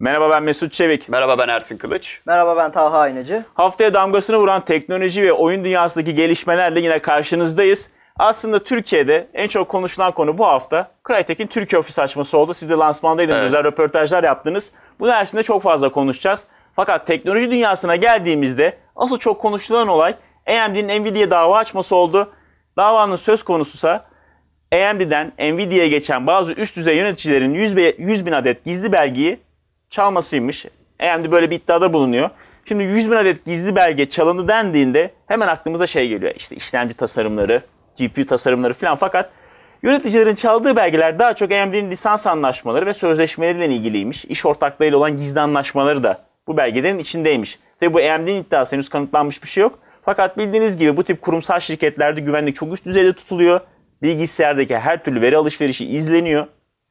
Merhaba, ben Mesut Çevik. Merhaba, ben Ersin Kılıç. Merhaba, ben Talha Aynacı. Haftaya damgasını vuran teknoloji ve oyun dünyasındaki gelişmelerle yine karşınızdayız. Aslında Türkiye'de en çok konuşulan konu bu hafta Crytek'in Türkiye ofisi açması oldu. Siz de lansmandaydınız, özel röportajlar yaptınız. Bunu Ersin'de çok fazla konuşacağız. Fakat teknoloji dünyasına geldiğimizde asıl çok konuşulan olay AMD'nin Nvidia'ya dava açması oldu. Davanın söz konususa AMD'den Nvidia'ya geçen bazı üst düzey yöneticilerin 100 bin adet gizli belgeyi çalmasıymış. AMD böyle bir iddiada bulunuyor. Şimdi 100 bin adet gizli belge çalındı dendiğinde hemen aklımıza şey geliyor. İşte işlemci tasarımları, GPU tasarımları falan. Fakat yöneticilerin çaldığı belgeler daha çok AMD'nin lisans anlaşmaları ve sözleşmeleriyle ilgiliymiş. İş ortaklarıyla olan gizli anlaşmaları da bu belgelerin içindeymiş. Tabi bu AMD'nin iddiası, henüz kanıtlanmış bir şey yok. Fakat bildiğiniz gibi bu tip kurumsal şirketlerde güvenlik çok üst düzeyde tutuluyor. Bilgisayardaki her türlü veri alışverişi izleniyor.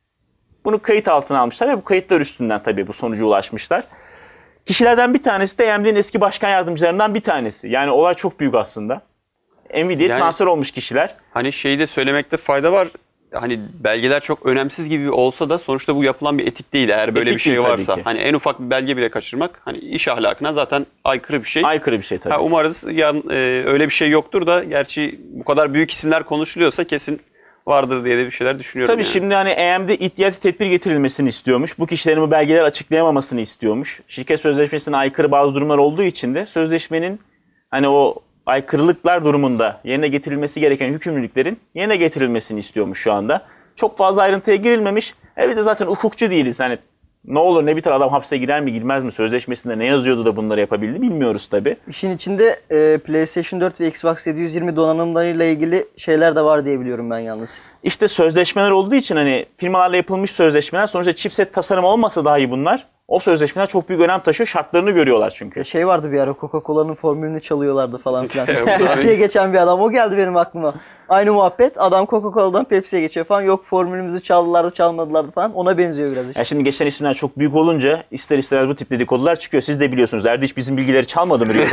Bunu kayıt altına almışlar ve bu kayıtlar üstünden tabii bu sonuca ulaşmışlar. Kişilerden bir tanesi de AMD'nin eski başkan yardımcılarından bir tanesi. Yani olay çok büyük aslında. Nvidia'ya transfer olmuş kişiler. Hani şeyi de söylemekte fayda var. Hani belgeler çok önemsiz gibi olsa da sonuçta bu yapılan bir etik değil. Eğer böyle Etik bir şey değil, varsa. tabii ki. Hani en ufak bir belge bile kaçırmak hani iş ahlakına zaten aykırı bir şey. Aykırı bir şey tabii. Umarız öyle bir şey yoktur da, gerçi bu kadar büyük isimler konuşuluyorsa kesin vardır diye de bir şeyler düşünüyorum. Tabii yani. şimdi hani AMD ihtiyati tedbir getirilmesini istiyormuş. Bu kişilerin bu belgeleri açıklayamamasını istiyormuş. Şirket sözleşmesine aykırı bazı durumlar olduğu için de sözleşmenin hani o aykırılıklar durumunda yerine getirilmesi gereken yükümlülüklerin yerine getirilmesini istiyormuş şu anda. Çok fazla ayrıntıya girilmemiş. Evet de zaten hukukçu değiliz. Hani ne olur ne biter, adam hapse girer mi girmez mi, sözleşmesinde ne yazıyordu da bunları yapabildi bilmiyoruz tabii. İşin içinde PlayStation 4 ve Xbox 720 donanımlarıyla ilgili şeyler de var diye biliyorum ben yalnız. İşte sözleşmeler olduğu için hani firmalarla yapılmış sözleşmeler, sonuçta chipset tasarımı olmasa dahi bunlar, o sözleşmeler çok büyük önem taşıyor. Şartlarını görüyorlar çünkü. Şey vardı bir ara, Coca-Cola'nın formülünü çalıyorlardı falan filan. Pepsi'ye geçen bir adam, o geldi benim aklıma. Aynı muhabbet, adam Coca-Cola'dan Pepsi'ye geçiyor falan. Yok formülümüzü çaldılardı, çalmadılardı falan. Ona benziyor biraz işte. Yani şimdi geçen isimler çok büyük olunca ister istemez bu tip dedikodular çıkıyor. Siz de biliyorsunuz. Erdiş bizim bilgileri çalmadı mı?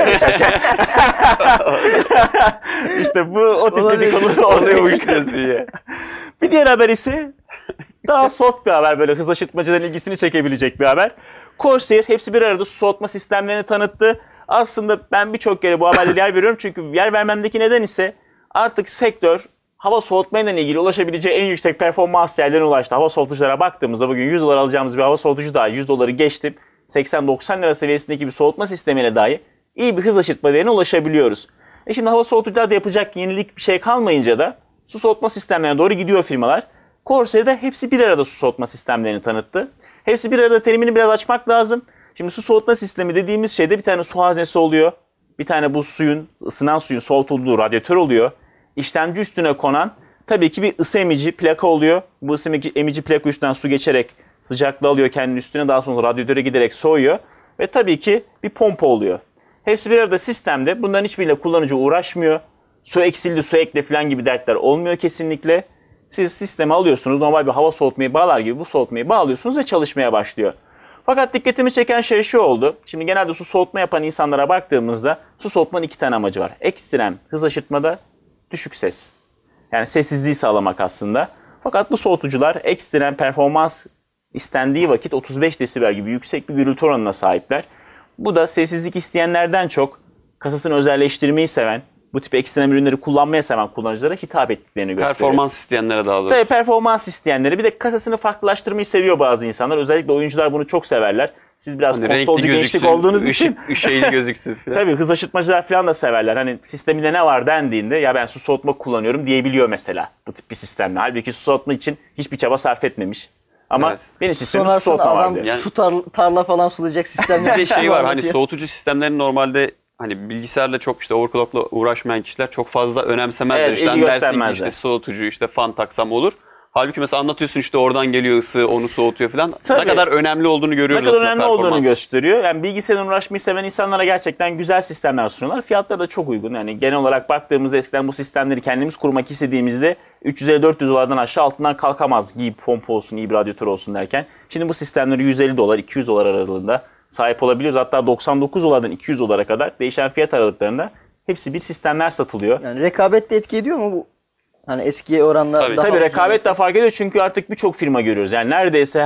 İşte bu o tip dedikodular oluyormuş diyorsun ya. Bir diğer haber ise daha soft bir haber, böyle hızlaştırmacıların ilgisini çekebilecek bir haber. Corsair hepsi bir arada su soğutma sistemlerini tanıttı. Aslında ben birçok kere bu haberlere yer veriyorum çünkü yer vermemdeki neden ise artık sektör hava soğutmayla ilgili ulaşabileceği en yüksek performans değerlerine ulaştı. Hava soğutuculara baktığımızda bugün 100 dolar alacağımız bir hava soğutucu daha 100 doları geçti. 80-90 lira seviyesindeki bir soğutma sistemiyle dahi iyi bir hız aşırtma değerine ulaşabiliyoruz. Şimdi hava soğutucularda yapacak yenilik bir şey kalmayınca da su soğutma sistemlerine doğru gidiyor firmalar. Corsair'de hepsi bir arada su soğutma sistemlerini tanıttı. Hepsi bir arada terimini biraz açmak lazım. Şimdi su soğutma sistemi dediğimiz şeyde bir tane su haznesi oluyor. Bir tane bu suyun, ısınan suyun soğutulduğu radyatör oluyor. İşlemci üstüne konan tabii ki bir ısı emici plaka oluyor. Bu ısı emici plaka üstünden su geçerek sıcaklığı alıyor kendinin üstüne, daha sonra radyatöre giderek soğuyor. Ve tabii ki bir pompa oluyor. Hepsi bir arada sistemde. Bunların hiçbiriyle kullanıcı uğraşmıyor. Su eksildi, su ekle falan gibi dertler olmuyor kesinlikle. Siz sistemi alıyorsunuz, normal bir hava soğutmayı bağlar gibi bu soğutmayı bağlıyorsunuz ve çalışmaya başlıyor. Fakat dikkatimi çeken şey şu oldu. Şimdi genelde su soğutma yapan insanlara baktığımızda su soğutmanın iki tane amacı var. Ekstrem hız aşırtmada düşük ses. Yani sessizliği sağlamak aslında. Fakat bu soğutucular ekstrem performans istendiği vakit 35 desibel gibi yüksek bir gürültü oranına sahipler. Bu da sessizlik isteyenlerden çok kasasını özelleştirmeyi seven, bu tip ekstrem ürünleri kullanmaya seven kullanıcılara hitap ettiklerini gösteriyor. Performans isteyenlere daha doğrusu. Tabii performans isteyenlere, bir de kasasını farklılaştırmayı seviyor bazı insanlar. Özellikle oyuncular bunu çok severler. Siz biraz hani konsolcu gençlik olduğunuz için. Şeyli gözüksün falan. Tabii hız aşırtmacılar falan da severler. Hani sisteminde ne var dendiğinde ya ben su soğutma kullanıyorum diyebiliyor mesela bu tip bir sistemle. Halbuki su soğutma için hiçbir çaba sarf etmemiş. Ama evet, benim sistemim su Sonarsın soğutma var adam diyor. Yani- su tarla falan sulayacak sistemler. Bir de şey var, hani soğutucu sistemlerin normalde hani bilgisayarla çok işte overclock'la uğraşmayan kişiler çok fazla önemsemezler. Evet, işte ilgi dersin ki göstermezler. işte soğutucu, işte fan taksam olur. Halbuki mesela anlatıyorsun işte oradan geliyor ısı, onu soğutuyor falan. Tabii. Ne kadar önemli olduğunu Ne görüyoruz kadar aslında önemli olduğunu performans. gösteriyor. Yani bilgisayarla uğraşmayı seven insanlara gerçekten güzel sistemler sunuyorlar. Fiyatları da çok uygun. Yani genel olarak baktığımızda eskiden bu sistemleri kendimiz kurmak istediğimizde 350-400 dolardan aşağı altından kalkamazdık. İyi bir pompa olsun, iyi bir radyatör olsun derken. Şimdi bu sistemleri 150 dolar, 200 dolar aralığında sahip olabiliyoruz. Hatta 99 dolardan 200 dolara kadar değişen fiyat aralıklarında hepsi bir sistemler satılıyor. Yani rekabet de etki ediyor mu bu? Hani eskiye oranla Tabii. daha Tabii ucuz rekabet olması. de fark ediyor çünkü artık birçok firma görüyoruz. Yani neredeyse her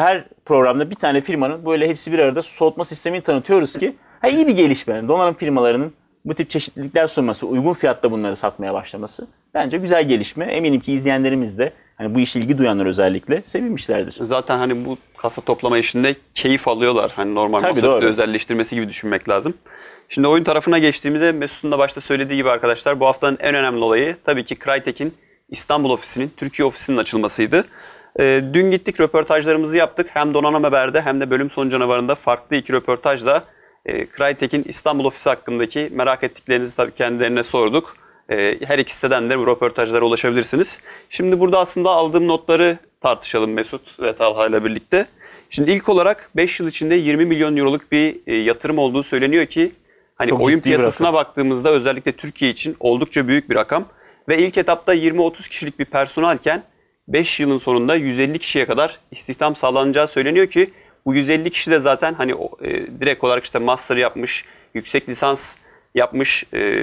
programda bir tane firmanın böyle hepsi bir arada soğutma sistemini tanıtıyoruz ki iyi bir gelişme. Donanım firmalarının bu tip çeşitlilikler sunması, uygun fiyatta bunları satmaya başlaması bence güzel gelişme. Eminim ki izleyenlerimiz de hani bu işe ilgi duyanlar özellikle sevinmişlerdir. Zaten hani bu kasa toplama işinde keyif alıyorlar. Hani normal Tabii, masaüstü doğru. özelleştirmesi gibi düşünmek lazım. Şimdi oyun tarafına geçtiğimizde Mesut'un da başta söylediği gibi arkadaşlar bu haftanın en önemli olayı tabii ki Crytek'in İstanbul ofisinin, Türkiye ofisinin açılmasıydı. Dün gittik, röportajlarımızı yaptık. Hem Donanım Haber'de hem de Bölüm Sonu Canavarı'nda farklı 2 röportajla Crytek'in İstanbul ofisi hakkındaki merak ettiklerinizi tabii kendilerine sorduk. Her iki siteden de bu röportajlara ulaşabilirsiniz. Şimdi burada aslında aldığım notları tartışalım Mesut ve Talha ile birlikte. Şimdi ilk olarak 5 yıl içinde 20 milyon euroluk bir yatırım olduğu söyleniyor ki hani Çok oyun ciddi bir piyasasına rakam. baktığımızda özellikle Türkiye için oldukça büyük bir rakam. Ve ilk etapta 20-30 kişilik bir personelken 5 yılın sonunda 150 kişiye kadar istihdam sağlanacağı söyleniyor ki bu 150 kişi de zaten hani direkt olarak işte master yapmış, yüksek lisans yapmış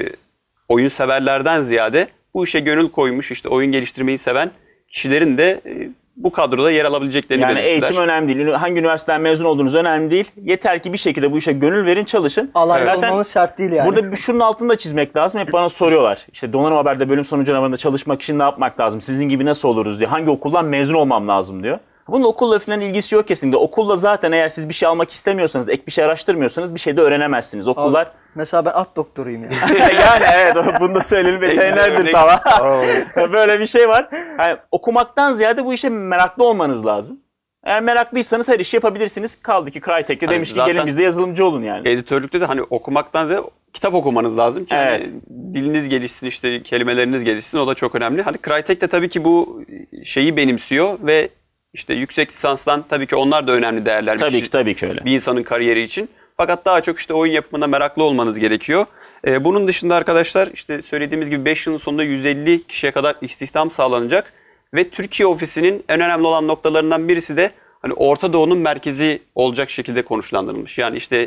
oyun severlerden ziyade bu işe gönül koymuş, işte oyun geliştirmeyi seven kişilerin de bu kadroda yer alabileceklerini Yani belirttiler. eğitim önemli değil. Hangi üniversiteden mezun olduğunuz önemli değil. Yeter ki bir şekilde bu işe gönül verin, çalışın. Alay Zaten olmamız şart değil yani. burada şunun altını da çizmek lazım. Hep bana soruyorlar. İşte Donanım Haber'de Bölüm Sonu Canavarı'nda çalışmak için ne yapmak lazım? Sizin gibi nasıl oluruz diye. Hangi okuldan mezun olmam lazım diyor. Bunun okulla falan ilgisi yok kesinlikle. Okulla zaten eğer siz bir şey almak istemiyorsanız, ek bir şey araştırmıyorsanız bir şey de öğrenemezsiniz. Okullar... Mesela ben at doktoruyum yani. Yani evet, bunu da söyleyelim, veterinerdir tamam. Böyle bir şey var. Yani okumaktan ziyade bu işe meraklı olmanız lazım. Eğer meraklıysanız her işi yapabilirsiniz. Kaldı ki Crytek'te Hani demiş ki zaten gelin biz de yazılımcı olun yani. Editörlükte de hani okumaktan da kitap okumanız lazım ki Evet. hani diliniz gelişsin, işte kelimeleriniz gelişsin, o da çok önemli. Hani Crytek de tabii ki bu şeyi benimsiyor ve işte yüksek lisanstan tabii ki onlar da önemli değerler. Tabii ki öyle. Bir insanın kariyeri için. Fakat daha çok işte oyun yapımına meraklı olmanız gerekiyor. Bunun dışında arkadaşlar işte söylediğimiz gibi 5 yılın sonunda 150 kişiye kadar istihdam sağlanacak. Ve Türkiye ofisinin en önemli olan noktalarından birisi de hani Orta Doğu'nun merkezi olacak şekilde konuşlandırılmış. Yani işte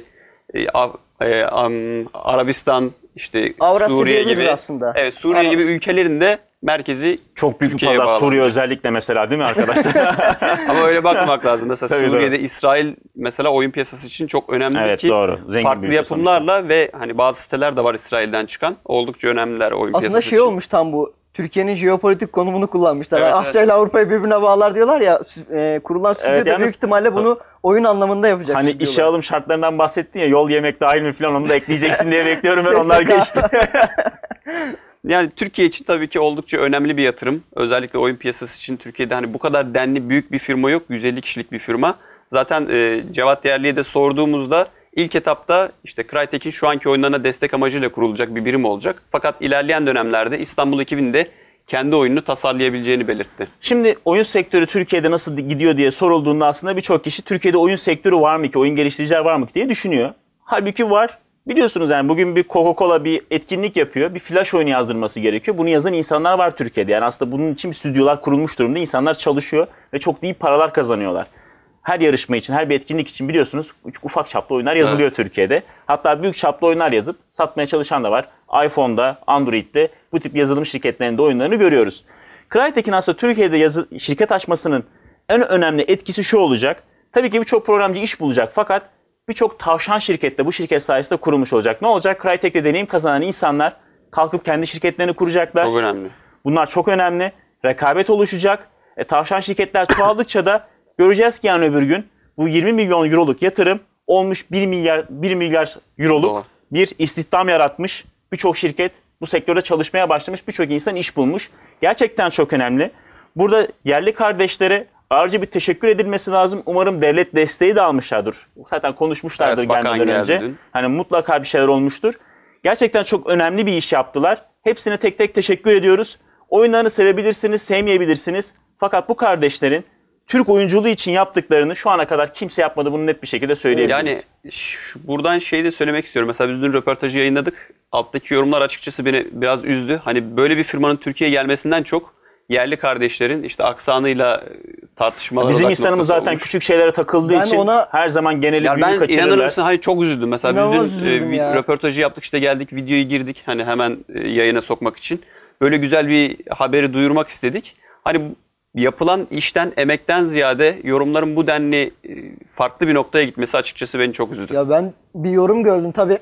Arabistan, işte Avrasya Suriye diyebiliriz gibi aslında. Evet, Suriye gibi ülkelerin de merkezi Çok büyük bir Türkiye'ye pazar Suriye bağlanacak. özellikle mesela, değil mi arkadaşlar? Ama öyle bakmamak lazım. Mesela Tabii, Suriye'de doğru. İsrail mesela oyun piyasası için çok önemli Evet, ki doğru. Zengin farklı bir ülke yapımlarla ve hani bazı siteler de var İsrail'den çıkan. Oldukça önemliler oyun Aslında piyasası şey için. olmuş tam bu. Türkiye'nin jeopolitik konumunu kullanmışlar. Evet, Yani evet. Asya ile Avrupa'yı birbirine bağlar diyorlar ya. Kurulan stüdyo da yalnız- büyük ihtimalle bunu oyun anlamında yapacak. Hani stüdyolar. işe alım şartlarından bahsettin ya, yol yemek dahil mi falan, onu da ekleyeceksin diye bekliyorum ben, onlar SSK. geçti. Yani Türkiye için tabii ki oldukça önemli bir yatırım. Özellikle oyun piyasası için Türkiye'de hani bu kadar denli büyük bir firma yok. 150 kişilik bir firma. Zaten Cevat Değerli'ye de sorduğumuzda ilk etapta işte Crytek'in şu anki oyunlarına destek amacıyla kurulacak bir birim olacak. Fakat ilerleyen dönemlerde İstanbul ekibinin de kendi oyununu tasarlayabileceğini belirtti. Şimdi oyun sektörü Türkiye'de nasıl gidiyor diye sorulduğunda aslında birçok kişi Türkiye'de oyun sektörü var mı ki, oyun geliştiriciler var mı ki diye düşünüyor. Halbuki var. Biliyorsunuz yani bugün bir Coca-Cola bir etkinlik yapıyor. Bir flash oyunu yazdırması gerekiyor. Bunu yazan insanlar var Türkiye'de. Yani aslında bunun için bir stüdyolar kurulmuş durumda. İnsanlar çalışıyor ve çok da iyi paralar kazanıyorlar. Her yarışma için, her bir etkinlik için biliyorsunuz ufak çaplı oyunlar yazılıyor Türkiye'de. Hatta büyük çaplı oyunlar yazıp satmaya çalışan da var. iPhone'da, Android'de bu tip yazılım şirketlerinde oyunlarını görüyoruz. Crytek'in aslında Türkiye'de şirket açmasının en önemli etkisi şu olacak. Tabii ki birçok programcı iş bulacak fakat birçok tavşan şirket de bu şirket sayesinde kurulmuş olacak. Ne olacak? Crytek'te deneyim kazanan insanlar kalkıp kendi şirketlerini kuracaklar. Çok önemli. Bunlar çok önemli. Rekabet oluşacak. Tavşan şirketler çoğaldıkça da göreceğiz ki yani öbür gün bu 20 milyon euroluk yatırım olmuş 1 milyar euroluk Dolar. bir istihdam yaratmış. Birçok şirket bu sektörde çalışmaya başlamış. Birçok insan iş bulmuş. Gerçekten çok önemli. Burada yerli kardeşlere ayrıca bir teşekkür edilmesi lazım. Umarım devlet desteği de almışlardır. Zaten konuşmuşlardır Evet, bakan gelmeden geldi önce. dün. Hani mutlaka bir şeyler olmuştur. Gerçekten çok önemli bir iş yaptılar. Hepsine tek tek teşekkür ediyoruz. Oyunlarını sevebilirsiniz, sevmeyebilirsiniz. Fakat bu kardeşlerin Türk oyunculuğu için yaptıklarını şu ana kadar kimse yapmadı. Bunu net bir şekilde söyleyebiliriz. Yani buradan şeyi de söylemek istiyorum. Mesela biz dün röportajı yayınladık. Alttaki yorumlar açıkçası beni biraz üzdü. Hani böyle bir firmanın Türkiye'ye gelmesinden çok yerli kardeşlerin işte aksanıyla tartışmalar Bizim odak insanımız noktası zaten olmuş. küçük şeylere takıldığı Ben için ona- her zaman geneli Ya büyük ben inanır kaçırırlar. mısın? Hayır, çok üzüldüm. Mesela İnanılmaz biz dün üzüldüm ya. röportajı yaptık, işte geldik, videoyu girdik. Hani hemen yayına sokmak için. Böyle güzel bir haberi duyurmak istedik. Hani yapılan işten, emekten ziyade yorumların bu denli farklı bir noktaya gitmesi açıkçası beni çok üzdü. Ya ben bir yorum gördüm tabii.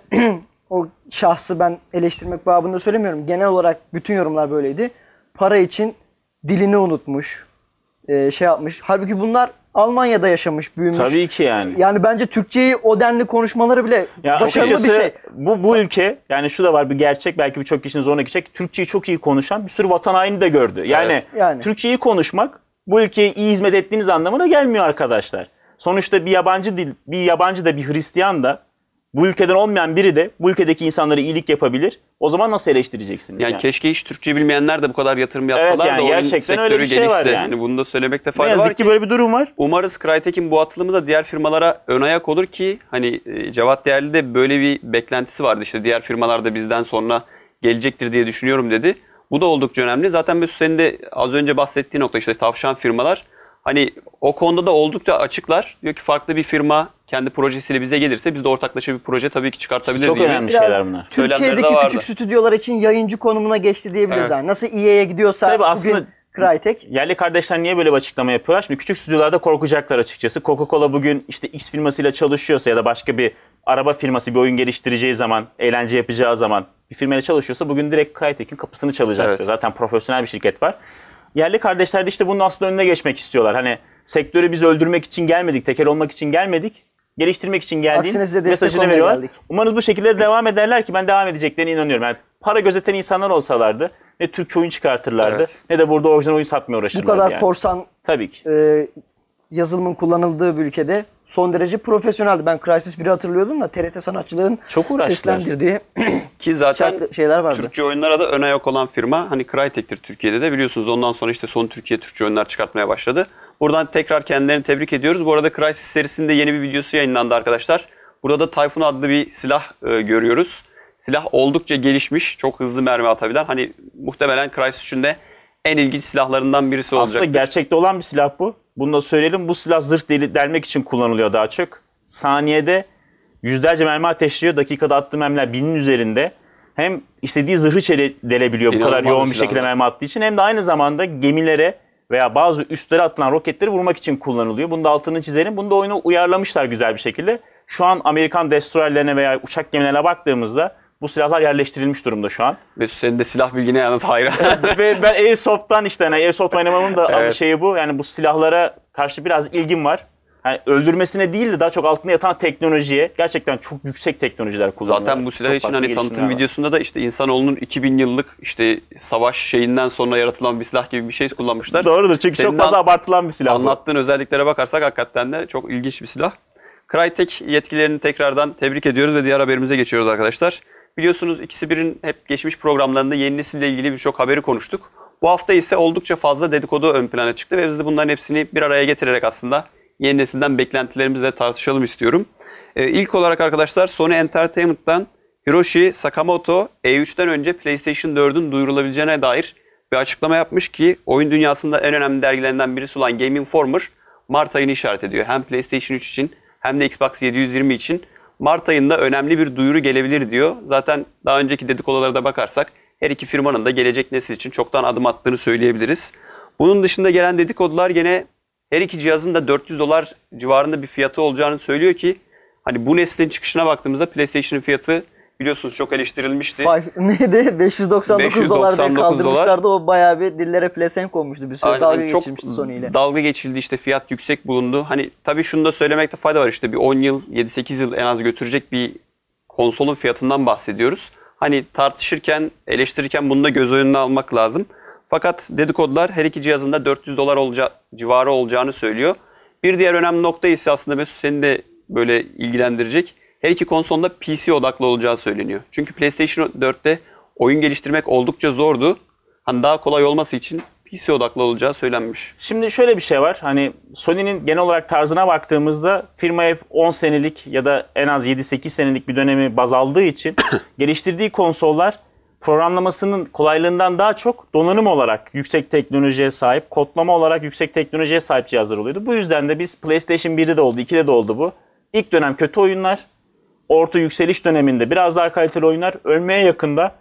O şahsı ben eleştirmek babında söylemiyorum. Genel olarak bütün yorumlar böyleydi. Para için dilini unutmuş, şey yapmış. Halbuki bunlar Almanya'da yaşamış, büyümüş. Tabii ki yani. Yani bence Türkçeyi o denli konuşmaları bile Ya başarılı bir açıkçası şey. bu ülke, yani şu da var, bir gerçek, belki birçok kişinin zoruna gidecek. Türkçeyi çok iyi konuşan bir sürü vatan haini de gördü. Yani, Evet. Yani. Türkçeyi konuşmak bu ülkeye iyi hizmet ettiğiniz anlamına gelmiyor arkadaşlar. Sonuçta bir yabancı dil, bir yabancı da, bir Hristiyan da, bu ülkeden olmayan biri de bu ülkedeki insanlara iyilik yapabilir. O zaman nasıl eleştireceksiniz? Yani keşke hiç Türkçe bilmeyenler de bu kadar yatırım yapsalar yani da oyun gerçekten öyle sektörü bir şey var gelişse. yani. Bunu da söylemekte Ne fayda var yazık ki böyle bir durum var. Umarız Crytek'in bu atılımı da diğer firmalara ön ayak olur ki hani Cevat Değerli de böyle bir beklentisi vardı. İşte diğer firmalar da bizden sonra gelecektir diye düşünüyorum dedi. Bu da oldukça önemli. Zaten Mesut senin de az önce bahsettiği nokta, işte tavşan firmalar. Hani o konuda da oldukça açıklar. Diyor ki farklı bir firma kendi projesiyle bize gelirse biz de ortaklaşa bir proje tabii ki çıkartabiliriz. Çok diye önemli Biraz şeyler bunlar. Söylemleri de Türkiye'deki vardı. küçük stüdyolar için yayıncı konumuna geçti diyebiliriz. Evet. Yani. Nasıl EA'ye gidiyorsa Tabii bugün aslında Crytek. yerli kardeşler niye böyle bir açıklama yapıyorlar? Şimdi küçük stüdyolarda korkacaklar açıkçası. Coca-Cola bugün işte X firmasıyla çalışıyorsa ya da başka bir araba firması bir oyun geliştireceği zaman, eğlence yapacağı zaman bir firmayla çalışıyorsa bugün direkt Crytek'in kapısını çalacaktır. Evet. Zaten profesyonel bir şirket var. Yerli kardeşler de işte bunun aslında önüne geçmek istiyorlar. Hani sektörü biz öldürmek için gelmedik, tekel olmak için gelmedik. Geliştirmek için geldiğin Aksine size destek mesajını olmaya veriyorlar. geldik. Umarız bu şekilde devam ederler ki ben devam edeceklerine inanıyorum. Yani para gözeten insanlar olsalardı ne Türkçe oyun çıkartırlardı Evet. ne de burada orijinal oyun satmaya Bu uğraşırlardı. kadar yani. korsan Tabii ki. yazılımın kullanıldığı bir ülkede son derece profesyoneldi. Ben Crysis 1'i hatırlıyordum da TRT sanatçıların Çok uğraştılar. seslendirdiği Ki zaten şarkı şeyler vardı. Türkçe oyunlara da ön ayak olan firma hani Crytek'tir Türkiye'de de, biliyorsunuz ondan sonra işte Sony Türkiye Türkçe oyunlar çıkartmaya başladı. Buradan tekrar kendilerini tebrik ediyoruz. Bu arada Crysis serisinde yeni bir videosu yayınlandı arkadaşlar. Burada Typhoon adlı bir silah görüyoruz. Silah oldukça gelişmiş, çok hızlı mermi atabilen, hani muhtemelen Crysis 3'ün de en ilginç silahlarından birisi olacaktır. Aslında gerçekte olan bir silah bu. Bunu da söyleyelim. Bu silah zırh delmek için kullanılıyor daha çok. Saniyede yüzlerce mermi ateşliyor. Dakikada attığı mermiler 1000'in üzerinde. Hem istediği zırhı delebiliyor bu kadar İnanılmaz yoğun bir bir şekilde silah. mermi attığı için. Hem de aynı zamanda gemilere veya bazı üstlere atılan roketleri vurmak için kullanılıyor. Bunu da altını çizelim. Bunu da oyunu uyarlamışlar güzel bir şekilde. Şu an Amerikan destroyerlerine veya uçak gemilerine baktığımızda bu silahlar yerleştirilmiş durumda şu an. Mesut senin de silah bilgine yalnız hayran. Ve ben Airsoft'tan işte hani Airsoft oynamamın da Evet. şeyi bu. Yani bu silahlara karşı biraz ilgim var. Yani öldürmesine değil de daha çok altında yatan teknolojiye, gerçekten çok yüksek teknolojiler kullanıyorlar. Zaten bu silah Çok için farklı hani tanıtım geliştirmeler var. videosunda da işte insanoğlunun 2000 yıllık işte savaş şeyinden sonra yaratılan bir silah gibi bir şey kullanmışlar. Doğrudur, çünkü Senin çok fazla abartılan bir silah bu. anlattığın özelliklere bakarsak hakikaten de çok ilginç bir silah. Crytek yetkililerini tekrardan tebrik ediyoruz ve diğer haberimize geçiyoruz arkadaşlar. Biliyorsunuz ikisi birin hep geçmiş programlarında yeni nesille ilgili birçok haberi konuştuk. Bu hafta ise oldukça fazla dedikodu ön plana çıktı ve biz de bunların hepsini bir araya getirerek aslında yeni nesilden beklentilerimizle tartışalım istiyorum. İlk olarak arkadaşlar Sony Entertainment'tan Hiroshi Sakamoto E3'ten önce PlayStation 4'ün duyurulabileceğine dair bir açıklama yapmış ki oyun dünyasında en önemli dergilerinden birisi olan Game Informer Mart ayını işaret ediyor. Hem PlayStation 3 için hem de Xbox 720 için Mart ayında önemli bir duyuru gelebilir diyor. Zaten daha önceki dedikodulara da bakarsak her iki firmanın da gelecek nesil için çoktan adım attığını söyleyebiliriz. Bunun dışında gelen dedikodular gene her iki cihazın da $400 civarında bir fiyatı olacağını söylüyor ki hani bu neslin çıkışına baktığımızda PlayStation'ın fiyatı biliyorsunuz çok eleştirilmişti. Neydi? 599 dolar diye 599 kaldırmışlardı. O bayağı bir dillere pelesenk olmuştu. Bir süre Aynen, dalga çok geçilmişti Sony ile. dalga geçildi, işte fiyat yüksek bulundu. Hani tabii şunu da söylemekte fayda var, işte bir 10 yıl 7-8 yıl en az götürecek bir konsolun fiyatından bahsediyoruz. Hani tartışırken, eleştirirken bunu da göz önüne almak lazım. Fakat dedikodular her iki cihazın da $400 civarı olacağını söylüyor. Bir diğer önemli nokta ise aslında Mesut seni de böyle ilgilendirecek. Her iki konsolda PC odaklı olacağı söyleniyor. Çünkü PlayStation 4'te oyun geliştirmek oldukça zordu. Hani daha kolay olması için PC odaklı olacağı söylenmiş. Şimdi şöyle bir şey var. Hani Sony'nin genel olarak tarzına baktığımızda firma hep 10 senelik ya da en az 7-8 senelik bir dönemi baz aldığı için geliştirdiği konsollar programlamasının kolaylığından daha çok donanım olarak yüksek teknolojiye sahip, kodlama olarak yüksek teknolojiye sahip cihazlar oluyordu. Bu yüzden de biz PlayStation 1'de de oldu, 2'de de oldu bu. İlk dönem kötü oyunlar, orta yükseliş döneminde biraz daha kaliteli oyunlar, ölmeye yakında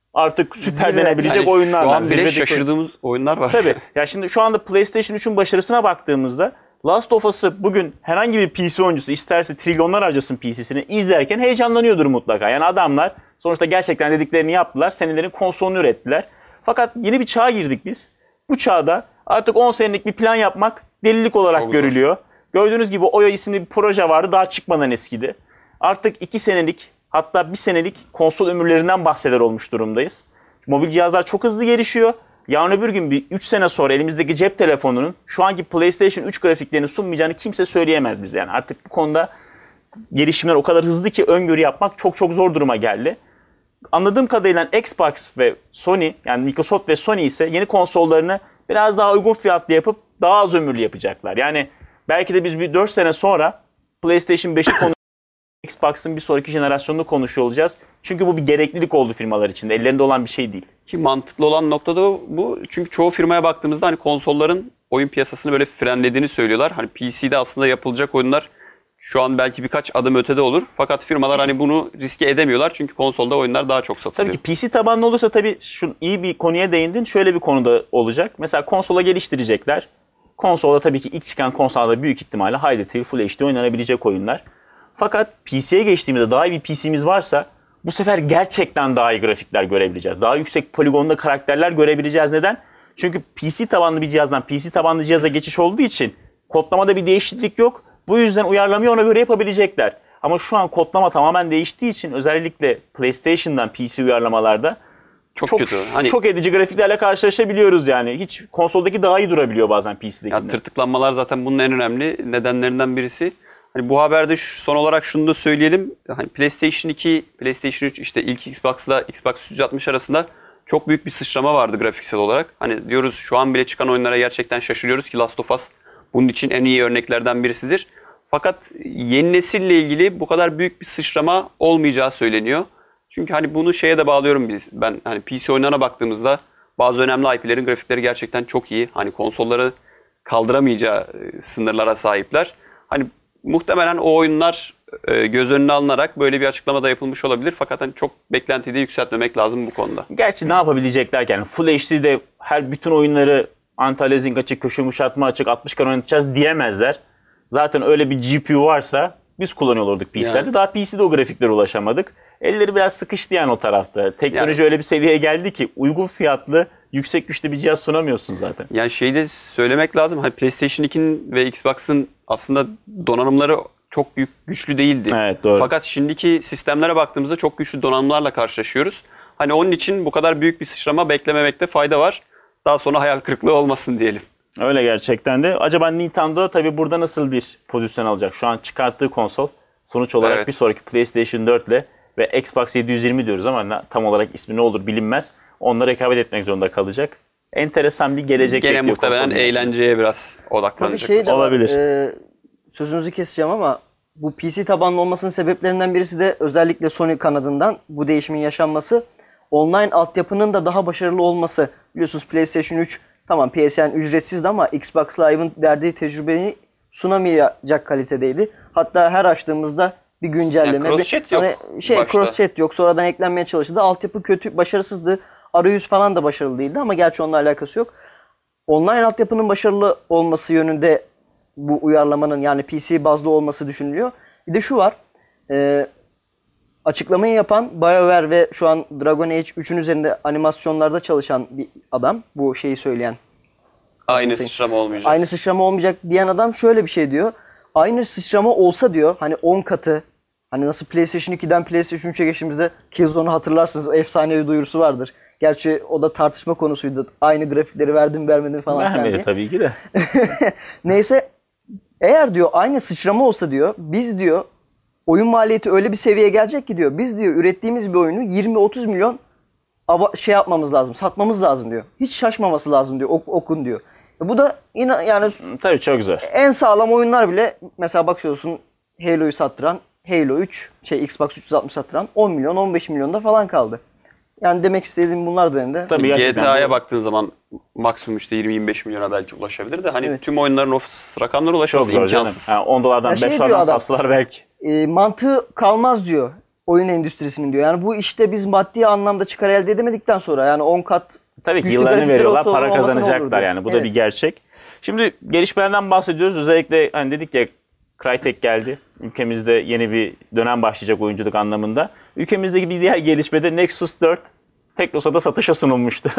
Artık süper Zirve. denebilecek Yani oyunlar şu var. an bile Zirvedeki- şaşırdığımız oyunlar var. Tabii. Ya şimdi şu anda PlayStation 3'ün başarısına baktığımızda Last of Us'ı bugün herhangi bir PC oyuncusu isterse trilyonlar harcasın PC'sini izlerken heyecanlanıyordur mutlaka. Yani adamlar sonuçta gerçekten dediklerini yaptılar. Senelerin konsolunu ürettiler. Fakat yeni bir çağa girdik biz. Bu çağda artık 10 senelik bir plan yapmak delilik olarak Çok zor. görülüyor. Gördüğünüz gibi Oya isimli bir proje vardı. Daha çıkmadan eskidi. Artık 2 senelik hatta 1 senelik konsol ömürlerinden bahseder olmuş durumdayız. Mobil cihazlar çok hızlı gelişiyor. Yarın öbür gün bir 3 sene sonra elimizdeki cep telefonunun şu anki PlayStation 3 grafiklerini sunmayacağını kimse söyleyemez bize. Yani artık bu konuda gelişimler o kadar hızlı ki öngörü yapmak çok çok zor duruma geldi. Anladığım kadarıyla Xbox ve Sony, yani Microsoft ve Sony ise yeni konsollarını biraz daha uygun fiyatlı yapıp daha az ömürlü yapacaklar. Yani belki de biz bir 4 sene sonra PlayStation 5'i Xbox'ın bir sonraki jenerasyonunu konuşuyor olacağız. Çünkü bu bir gereklilik oldu firmalar için de. Ellerinde olan bir şey değil. Ki mantıklı olan nokta da bu. Çünkü çoğu firmaya baktığımızda hani konsolların oyun piyasasını böyle frenlediğini söylüyorlar. Hani PC'de aslında yapılacak oyunlar şu an belki birkaç adım ötede olur. Fakat firmalar hani bunu riske edemiyorlar. Çünkü konsolda oyunlar daha çok satılıyor. Tabii ki PC tabanlı olursa tabii şu iyi bir konuya değindin. Şöyle bir konuda olacak. Mesela konsola geliştirecekler. Konsolda tabii ki ilk çıkan konsolda büyük ihtimalle high detail, full HD oynanabilecek oyunlar. Fakat PC'ye geçtiğimizde daha iyi bir PC'miz varsa bu sefer gerçekten daha iyi grafikler görebileceğiz. Daha yüksek poligonda karakterler görebileceğiz. Neden? Çünkü PC tabanlı bir cihazdan PC tabanlı cihaza geçiş olduğu için kodlamada bir değişiklik yok. Bu yüzden uyarlamayı ona göre yapabilecekler. Ama şu an kodlama tamamen değiştiği için özellikle PlayStation'dan PC uyarlamalarda çok kötü. Hani şok edici grafiklerle karşılaşabiliyoruz yani. Hiç konsoldaki daha iyi durabiliyor bazen PC'dekinden. ya tırtıklanmalar zaten bunun en önemli nedenlerinden birisi. Hani bu haberde son olarak şunu da söyleyelim. Hani PlayStation 2, PlayStation 3 işte ilk Xbox'la Xbox 360 arasında çok büyük bir sıçrama vardı grafiksel olarak. Hani diyoruz şu an bile çıkan oyunlara gerçekten şaşırıyoruz ki Last of Us bunun için en iyi örneklerden birisidir. Fakat yeni nesille ilgili bu kadar büyük bir sıçrama olmayacağı söyleniyor. Çünkü hani bunu şeye de bağlıyorum ben. Hani PC oyunlarına baktığımızda bazı önemli IP'lerin grafikleri gerçekten çok iyi. Hani konsolları kaldıramayacağı sınırlara sahipler. Hani muhtemelen o oyunlar göz önüne alınarak böyle bir açıklama da yapılmış olabilir. Fakat hani çok beklentiyi de yükseltmemek lazım bu konuda. Gerçi ne yapabilecekler yani Full HD'de bütün oyunları anti-aliasing açık, köşe yumuşatma açık, 60'kan oynatacağız diyemezler. Zaten öyle bir GPU varsa biz kullanıyor olurduk PC'lerde. Yani. Daha PC'de o grafiklere ulaşamadık. Elleri biraz sıkıştı yani o tarafta. Teknoloji öyle bir seviyeye geldi ki uygun fiyatlı, yüksek güçlü bir cihaz sunamıyorsun zaten. Yani şeyi de söylemek lazım. Hani PlayStation 2'nin ve Xbox'ın aslında donanımları çok güçlü değildi. Evet, doğru. Fakat şimdiki sistemlere baktığımızda çok güçlü donanımlarla karşılaşıyoruz. Hani onun için bu kadar büyük bir sıçrama beklememekte fayda var. Daha sonra hayal kırıklığı olmasın diyelim. Öyle gerçekten de. Acaba Nintendo tabii burada nasıl bir pozisyon alacak? Şu an çıkarttığı konsol sonuç olarak Evet. bir sonraki PlayStation 4 ile ve Xbox 720 diyoruz ama tam olarak ismi ne olur bilinmez. Onunla rekabet etmek zorunda kalacak. Enteresan bir gelecek Gene bekliyor muhtemelen konsolun aslında. eğlenceye biraz Tabii odaklanacak. şey de Olabilir. var. Sözünüzü keseceğim ama bu PC tabanlı olmasının sebeplerinden birisi de özellikle Sony kanadından bu değişimin yaşanması. Online altyapının da daha başarılı olması. Biliyorsunuz PlayStation 3 tamam PSN ücretsizdi ama Xbox Live'ın verdiği tecrübeyi sunamayacak kalitedeydi. Hatta her açtığımızda bir güncelleme, Yani cross-chat yok başta. cross-chat yok. Sonradan eklenmeye çalışıldı. Altyapı kötü, başarısızdı. Arayüz falan da başarılı değildi ama gerçi onunla alakası yok. Online altyapının başarılı olması yönünde bu uyarlamanın yani PC bazlı olması düşünülüyor. Bir de şu var. Açıklamayı yapan BioWare ve şu an Dragon Age 3'ün üzerinde animasyonlarda çalışan bir adam. Bu şeyi söyleyen. Aynı sıçrama olmayacak. Aynı sıçrama olmayacak diyen adam şöyle bir şey diyor. Aynı sıçrama olsa diyor hani 10 katı. Hani nasıl PlayStation 2'den PlayStation 3'e geçtiğimizde Killzone'u hatırlarsınız. O efsanevi duyurusu vardır. Gerçi o da tartışma konusuydu. Aynı grafikleri verdim vermedim falan filan Vermedi diye. tabii ki de. Neyse eğer diyor aynı sıçrama olsa diyor biz diyor oyun maliyeti öyle bir seviyeye gelecek ki diyor biz diyor ürettiğimiz bir oyunu 20-30 milyon şey yapmamız lazım, satmamız lazım diyor. Hiç şaşmaması lazım diyor okun diyor. Bu da yine yani Tabii çok güzel. en sağlam oyunlar bile mesela bakıyorsun Halo'yu sattıran Halo 3 Xbox 360 sattıran 10 milyon 15 milyonda falan kaldı. Yani demek istediğim bunlar benim de. Tabii gerçekten. GTA'ya baktığın zaman maksimum işte 20-25 milyona belki ulaşabilir de hani Evet. tüm oyunların o rakamlara Çok ulaşması zor canım. imkansız. Yani $10'dan Ya şey $5'lardan diyor adam, satsalar belki. Mantığı kalmaz diyor. oyun endüstrisinin diyor. Yani bu işte biz maddi anlamda çıkar elde edemedikten sonra yani 10 kat Tabii ki güçlü yıllarını grafikler veriyorlar, olsa para olmasa ne kazanacaklar olurdu? yani. Bu da Evet. bir gerçek. Şimdi gelişmelerden bahsediyoruz. Özellikle hani dedik ya Crytek geldi. Ülkemizde yeni bir dönem başlayacak oyunculuk anlamında. Ülkemizdeki bir diğer gelişmede Nexus 4 Teknosa'da satışa sunulmuştu.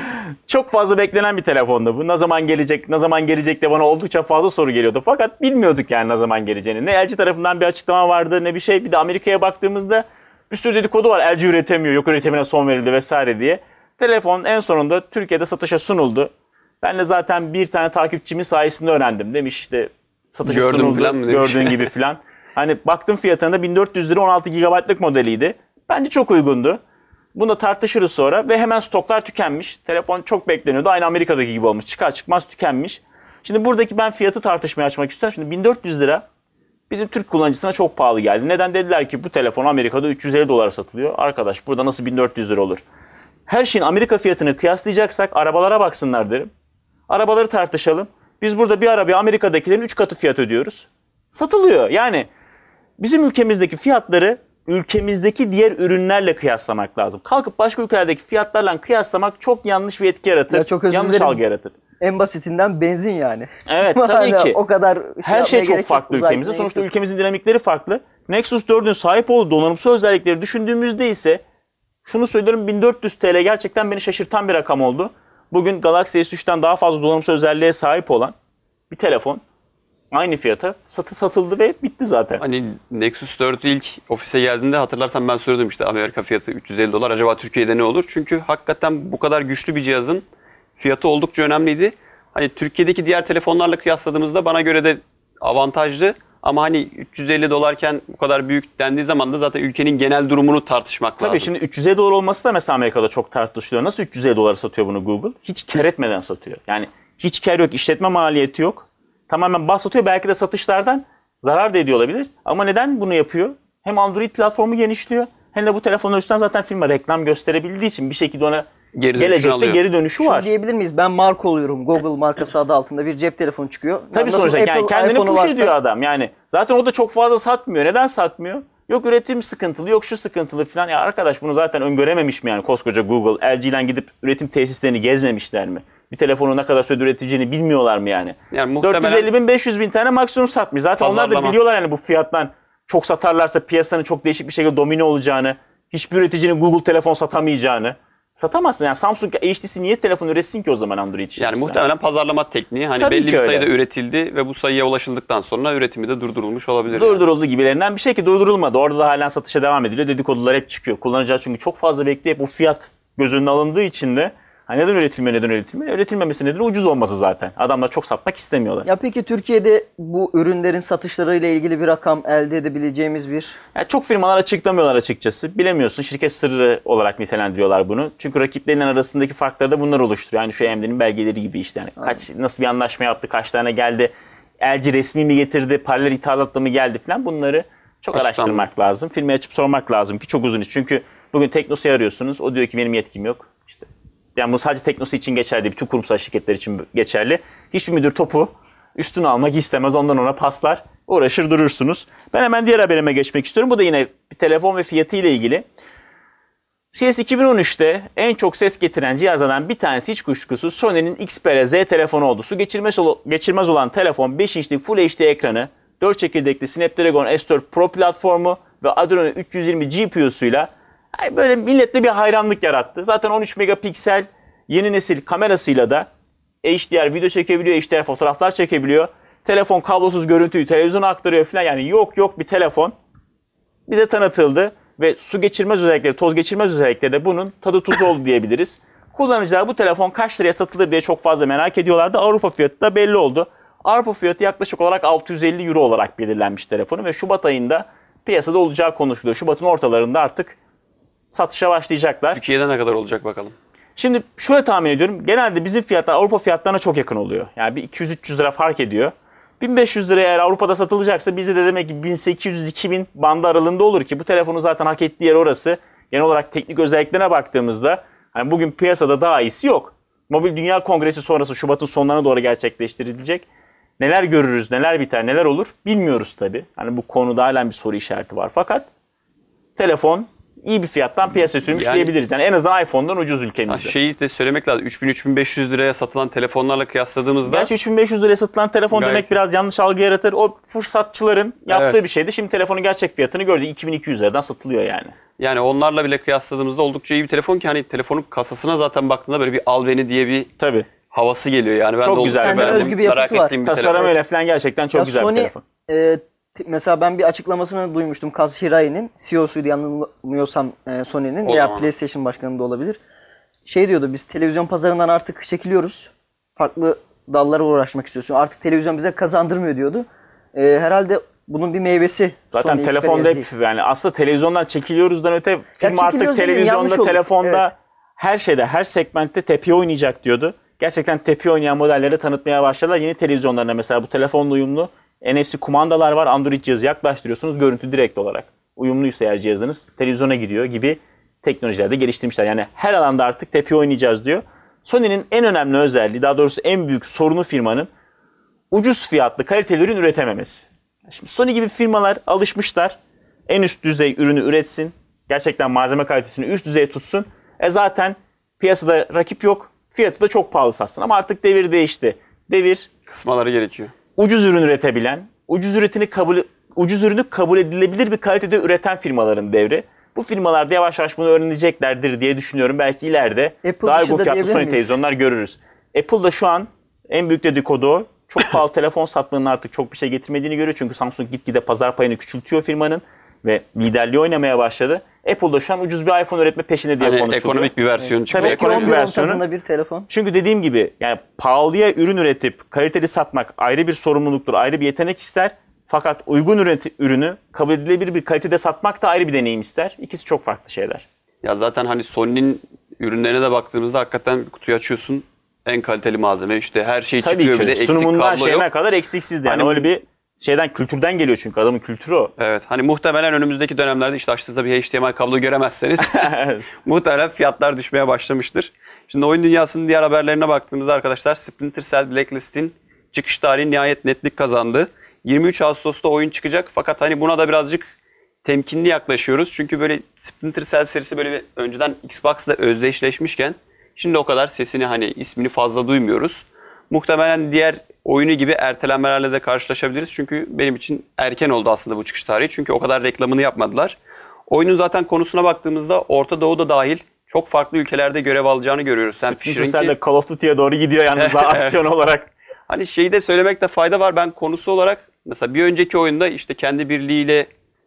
Çok fazla beklenen bir telefondu bu. Ne zaman gelecek, ne zaman gelecek de bana oldukça fazla soru geliyordu. Fakat bilmiyorduk yani ne zaman geleceğini. Ne LG tarafından bir açıklama vardı ne bir şey. Bir de Amerika'ya baktığımızda bir sürü dedikodu var. LG üretemiyor, yok üretimine son verildi vesaire diye. Telefon en sonunda Türkiye'de satışa sunuldu. Ben de zaten bir tane takipçimin sayesinde öğrendim. Demiş işte satışa Gördüm sunuldu, falan mı demiş? gördüğün gibi falan. Hani baktım fiyatına da 1400 lira 16 GB'lık modeliydi. Bence çok uygundu. Bunu tartışırız sonra ve hemen stoklar tükenmiş. Telefon çok bekleniyordu. Aynı Amerika'daki gibi olmuş. Çıkar çıkmaz tükenmiş. Şimdi buradaki ben fiyatı tartışmaya açmak istiyorum. Şimdi 1400 lira bizim Türk kullanıcısına çok pahalı geldi. Neden? Dediler ki bu telefon Amerika'da 350 dolara satılıyor. Arkadaş burada nasıl 1400 lira olur? Her şeyin Amerika fiyatını kıyaslayacaksak arabalara baksınlar derim. Arabaları tartışalım. Biz burada bir arabaya Amerika'dakilerin 3 katı fiyat ödüyoruz. Satılıyor. Yani bizim ülkemizdeki fiyatları ülkemizdeki diğer ürünlerle kıyaslamak lazım. Kalkıp başka ülkelerdeki fiyatlarla kıyaslamak çok yanlış bir etki yaratır. Ya çok özür yanlış dilerim. algı yaratır. En basitinden benzin yani. Evet tabii Yani ki. o kadar Her şey yapmaya çok gerek farklı yok. Uzay ülkemizde. gitmeye Sonuçta gerek yok. ülkemizin dinamikleri farklı. Nexus 4'ün sahip olduğu donanımsal özellikleri düşündüğümüzde ise şunu söylüyorum 1400 TL gerçekten beni şaşırtan bir rakam oldu. Bugün Galaxy S3'ten daha fazla donanımsal özelliğe sahip olan bir telefon aynı fiyata satıldı ve bitti zaten. Hani Nexus 4 ilk ofise geldiğinde hatırlarsan ben söyledim işte Amerika fiyatı 350 dolar. Acaba Türkiye'de ne olur? Çünkü hakikaten bu kadar güçlü bir cihazın fiyatı oldukça önemliydi. Hani Türkiye'deki diğer telefonlarla kıyasladığımızda bana göre de avantajlı. Ama hani 350 dolarken bu kadar büyük dendiği zaman da zaten ülkenin genel durumunu tartışmak lazım. Tabii şimdi 350 dolar olması da mesela Amerika'da çok tartışılıyor. Nasıl 350 dolara satıyor bunu Google? Hiç kar etmeden satıyor. Yani hiç kar yok, işletme maliyeti yok. Tamamen bas satıyor. Belki de satışlardan zarar da ediyor olabilir. Ama neden bunu yapıyor? Hem Android platformu genişliyor hem de bu telefonun üstünden zaten firma reklam gösterebildiği için bir şekilde ona Geri dönüşünü gelecekte alıyor. geri dönüşü Şunu var. diyebilir miyiz? Ben marka oluyorum. Google markası adı altında bir cep telefonu çıkıyor. Tabii Nasıl sonuçta yani Apple kendini iPhone'u push varsa- ediyor adam. Yani zaten o da çok fazla satmıyor. Neden satmıyor? Yok üretim sıkıntılı, yok şu sıkıntılı falan. Ya arkadaş bunu zaten öngörememiş mi yani koskoca Google? LG'den gidip üretim tesislerini gezmemişler mi? Bir telefonu ne kadar sürede üreteceğini bilmiyorlar mı yani? Yani muhtemelen 450 bin 500 bin tane maksimum satmış. Zaten onlar da Pazarlama. biliyorlar yani bu fiyattan çok satarlarsa piyasanın çok değişik bir şekilde domine olacağını, hiçbir üreticinin Google telefon satamayacağını. Satamazsın yani Samsung HTC niye telefon üretsin ki o zaman Android için? yani muhtemelen pazarlama tekniği hani Tabii belli ki bir öyle. sayıda üretildi ve bu sayıya ulaşıldıktan sonra üretimi de durdurulmuş olabilir. yani. Durduruldu gibilerinden bir şey ki durdurulmadı. Orada da halen satışa devam ediliyor. Dedikodular hep çıkıyor. Kullanıcılar çünkü çok fazla bekliyor. Hep o fiyat göz önüne alındığı için de hani neden üretilmiyor, neden üretilmiyor? Üretilmemesi nedeni ucuz olması zaten. Adamlar çok satmak istemiyorlar. Ya peki Türkiye'de bu ürünlerin satışlarıyla ilgili bir rakam elde edebileceğimiz bir... Yani çok firmalar açıklamıyorlar açıkçası. Bilemiyorsun. Şirket sırrı olarak nitelendiriyorlar bunu. Çünkü rakiplerinin arasındaki farkları da bunlar oluşturuyor. Yani şu AMD'nin belgeleri gibi işte. Yani nasıl bir anlaşma yaptı, kaç tane geldi, LG resmi mi getirdi, paralel ithalatla mı geldi falan bunları çok Açıklanmıyor. araştırmak lazım. Firmaya açıp sormak lazım ki çok uzun iş. Çünkü bugün Teknosa'yı arıyorsunuz. O diyor ki benim yetkim yok. İşte yani bu sadece Teknosa için geçerli değil. Bütün kurumsal şirketler için geçerli. Hiçbir müdür topu üstüne almak istemez. Ondan ona paslar. Uğraşır durursunuz. Ben hemen diğer haberime geçmek istiyorum. Bu da yine bir telefon ve fiyatı ile ilgili. CES 2013'te en çok ses getiren cihazlardan bir tanesi hiç kuşkusuz Sony'nin Xperia Z telefonu oldu. Su geçirmez olan telefon 5 inçlik Full HD ekranı, 4 çekirdekli Snapdragon S4 Pro platformu ve Adreno 320 GPU'suyla böyle millette bir hayranlık yarattı. Zaten 13 megapiksel yeni nesil kamerasıyla da HDR video çekebiliyor, HDR fotoğraflar çekebiliyor. Telefon kablosuz görüntüyü televizyona aktarıyor falan yani yok bir telefon bize tanıtıldı. Ve su geçirmez özellikleri, toz geçirmez özellikleri de bunun tadı tuzu oldu diyebiliriz. Kullanıcılar bu telefon kaç liraya satılır diye çok fazla merak ediyorlardı. Avrupa fiyatı da belli oldu. Avrupa fiyatı yaklaşık olarak 650 euro olarak belirlenmiş telefonu ve Şubat ayında piyasada olacağı konuşuluyor. Şubat'ın ortalarında artık satışa başlayacaklar. Türkiye'de ne kadar olacak bakalım. Şimdi şöyle tahmin ediyorum. Genelde bizim fiyatlar Avrupa fiyatlarına çok yakın oluyor. Yani bir 200-300 lira fark ediyor. 1500 liraya eğer Avrupa'da satılacaksa bizde de demek ki 1800-2000 bandı aralığında olur ki bu telefonu zaten hak ettiği yer orası. Genel olarak teknik özelliklerine baktığımızda hani bugün piyasada daha iyisi yok. Mobil Dünya Kongresi sonrası Şubat'ın sonlarına doğru gerçekleştirilecek. Neler görürüz, neler biter, neler olur bilmiyoruz tabii. Hani bu konuda halen bir soru işareti var. Fakat telefon iyi bir fiyattan piyasaya sürmüş Yani- diyebiliriz. Yani en azından iPhone'dan ucuz ülkemizde. Şeyi de söylemek lazım. 3000-3500 liraya satılan telefonlarla kıyasladığımızda Gerçi 3500 liraya satılan telefon Gayet- demek biraz yanlış algı yaratır. O fırsatçıların yaptığı Evet. bir şeydi. Şimdi telefonun gerçek fiyatını gördük. 2200 liradan satılıyor yani. yani onlarla bile kıyasladığımızda oldukça iyi bir telefon ki hani telefonun kasasına zaten baktığında böyle bir al beni diye bir Tabii. havası geliyor yani. Ben Çok de güzel. oldukça Kendine beğendim. özgü bir yapısı Merak var. ettiğim bir Tasarım telefon. öyle falan gerçekten çok Ya güzel Sony, bir telefon. mesela ben bir açıklamasını duymuştum. Kaz Hirai'nin CEO'suydu yanılmıyorsam Sony'nin O veya zaman. PlayStation başkanı da olabilir. Şey diyordu, biz televizyon pazarından artık çekiliyoruz. Farklı dallara uğraşmak istiyorsun. Artık televizyon bize kazandırmıyor diyordu. Herhalde bunun bir meyvesi. Zaten Sony telefonda Xperia hep yani aslında televizyondan çekiliyoruzdan öte film artık çekiliyoruz demeyeyim, yanlış televizyonda, olur. telefonda Evet. her şeyde, her segmentte tepi oynayacak diyordu. Gerçekten tepi oynayan modelleri tanıtmaya başladılar. Yeni televizyonlarına mesela bu telefonla uyumlu NFC kumandalar var. Android cihazı yaklaştırıyorsunuz. Görüntü direkt olarak uyumluysa eğer cihazınız televizyona gidiyor gibi teknolojiler de geliştirmişler. Yani her alanda artık tepi oynayacağız diyor. Sony'nin en önemli özelliği, daha doğrusu en büyük sorunu firmanın ucuz fiyatlı kaliteli ürün üretememesi. Şimdi Sony gibi firmalar alışmışlar. En üst düzey ürünü üretsin. Gerçekten malzeme kalitesini üst düzeye tutsun. Zaten piyasada rakip yok. Fiyatı da çok pahalı satsın. Ama artık devir değişti. Devir Kısmaları gerekiyor. ucuz ürün üretebilen, ucuz ürünü kabul edilebilir bir kalitede üreten firmaların devri. Bu firmalar da yavaş yavaş bunu öğreneceklerdir diye düşünüyorum. Belki ileride Apple daha dışı uygun da fiyatlı diyebilir Sony miyiz? televizyonlar görürüz. Apple'da şu an en büyük dedikodu o. Çok pahalı telefon satmanın artık çok bir şey getirmediğini görüyor. Çünkü Samsung gitgide pazar payını küçültüyor firmanın ve liderliği oynamaya başladı. Apple'da şu an ucuz bir iPhone üretme peşinde diye Hani konuşuluyor. ekonomik bir versiyon çıkıyor. Tabii, ekonomik Ekonomik versiyonu. versiyonu. Bir telefon. Çünkü dediğim gibi yani pahalıya ürün üretip kaliteli satmak ayrı bir sorumluluktur, ayrı bir yetenek ister. Fakat uygun ürünü kabul edilebilir bir kalitede satmak da ayrı bir deneyim ister. İkisi çok farklı şeyler. Ya zaten hani Sony'nin ürünlerine de baktığımızda hakikaten kutuyu açıyorsun. En kaliteli malzeme işte her şey Tabii çıkıyor ki bir de eksik sunumundan kablo şeyine yok. kadar eksiksizdi. Yani Hani- öyle bir şeyden kültürden geliyor çünkü adamın kültürü o. Evet hani muhtemelen önümüzdeki dönemlerde işte açtığınızda bir HDMI kablo göremezseniz muhtemelen fiyatlar düşmeye başlamıştır. Şimdi oyun dünyasının diğer haberlerine baktığımızda arkadaşlar Splinter Cell Blacklist'in çıkış tarihi nihayet netlik kazandı. 23 Ağustos'ta oyun çıkacak fakat hani buna da birazcık temkinli yaklaşıyoruz. Çünkü böyle Splinter Cell serisi böyle bir önceden Xbox'la özdeşleşmişken şimdi o kadar sesini hani ismini fazla duymuyoruz. Muhtemelen diğer oyunu gibi ertelenmelerle de karşılaşabiliriz. Çünkü benim için erken oldu aslında bu çıkış tarihi. Çünkü o kadar reklamını yapmadılar. Oyunun zaten konusuna baktığımızda Orta Doğu'da dahil çok farklı ülkelerde görev alacağını görüyoruz. Sam Splinter Fisher'ın Cell de Call of Duty'ye doğru gidiyor yalnız aksiyon olarak. Hani şeyi de söylemekte fayda var. Ben konusu olarak mesela bir önceki oyunda işte kendi birliğiyle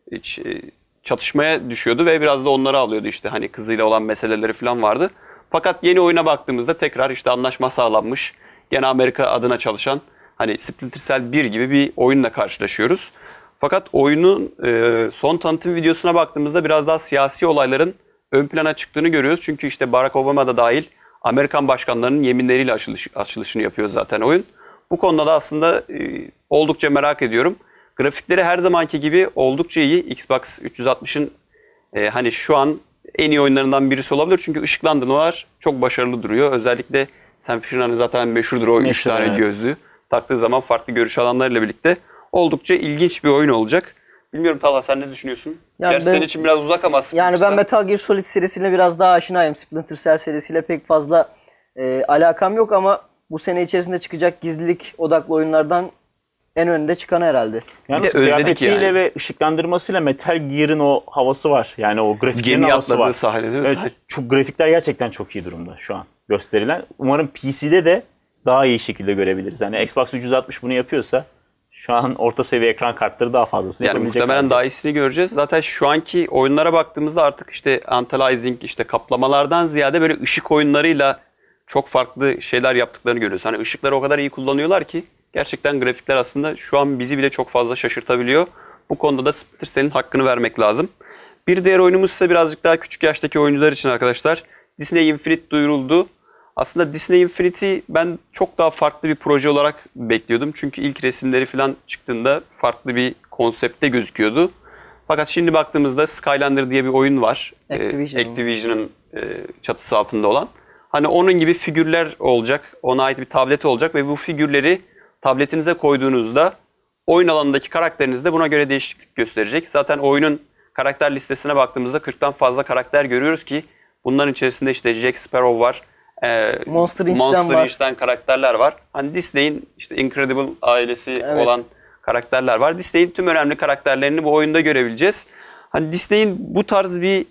çatışmaya düşüyordu ve biraz da onları alıyordu işte hani kızıyla olan meseleleri falan vardı. Fakat yeni oyuna baktığımızda tekrar işte anlaşma sağlanmış. Gene Amerika adına çalışan hani Splinter Cell 1 gibi bir oyunla karşılaşıyoruz. Fakat oyunun son tanıtım videosuna baktığımızda biraz daha siyasi olayların ön plana çıktığını görüyoruz. Çünkü işte Barack Obama da dahil Amerikan başkanlarının yeminleriyle açılışını yapıyor zaten oyun. Bu konuda da aslında oldukça merak ediyorum. Grafikleri her zamanki gibi oldukça iyi. Xbox 360'ın hani şu an en iyi oyunlarından birisi olabilir. Çünkü ışıklandırmalar çok başarılı duruyor. Özellikle Sam Fisher'ın zaten meşhurdur o 3 Meşhur, tane evet. gözlüğü. Taktığı zaman farklı görüş alanlarıyla birlikte oldukça ilginç bir oyun olacak. Bilmiyorum Talha sen ne düşünüyorsun? Yani Gerçi ben- senin için biraz uzak ama. Yani ben Splinter Metal Gear Solid serisiyle biraz daha aşinayım. Splinter Cell serisiyle pek fazla alakam yok ama bu sene içerisinde çıkacak gizlilik odaklı oyunlardan en önde çıkan herhalde. Yalnız özledik kıyafetiyle yani. ve ışıklandırmasıyla Metal Gear'ın o havası var. Yani o grafiklerin Gemi havası atladığı var. sahne değil mi? Evet, çok, grafikler gerçekten çok iyi durumda şu an gösterilen. Umarım PC'de de daha iyi şekilde görebiliriz. Yani Xbox 360 bunu yapıyorsa şu an orta seviye ekran kartları daha fazlasını Yani yapabilecek. muhtemelen bence. daha iyisini göreceğiz. Zaten şu anki oyunlara baktığımızda artık işte anti-aliasing, işte kaplamalardan ziyade böyle ışık oyunlarıyla çok farklı şeyler yaptıklarını görüyoruz. Hani ışıkları o kadar iyi kullanıyorlar ki gerçekten grafikler aslında şu an bizi bile çok fazla şaşırtabiliyor. Bu konuda da Splinter Cell'in hakkını vermek lazım. Bir diğer oyunumuz ise birazcık daha küçük yaştaki oyuncular için arkadaşlar. Disney Infinite duyuruldu. Aslında Disney Infinity ben çok daha farklı bir proje olarak bekliyordum. Çünkü ilk resimleri falan çıktığında farklı bir konseptte gözüküyordu. Fakat şimdi baktığımızda Skylander diye bir oyun var. Activision'ın çatısı altında olan. Hani onun gibi figürler olacak. Ona ait bir tableti olacak ve bu figürleri tabletinize koyduğunuzda oyun alanındaki karakteriniz de buna göre değişiklik gösterecek. Zaten oyunun karakter listesine baktığımızda 40'tan fazla karakter görüyoruz ki bunların içerisinde işte Jack Sparrow var. Monster Inch'ten var. Inch'ten karakterler var. Hani Disney'in işte Incredible ailesi olan karakterler var. Disney'in tüm önemli karakterlerini bu oyunda görebileceğiz. Hani Disney'in bu tarz bir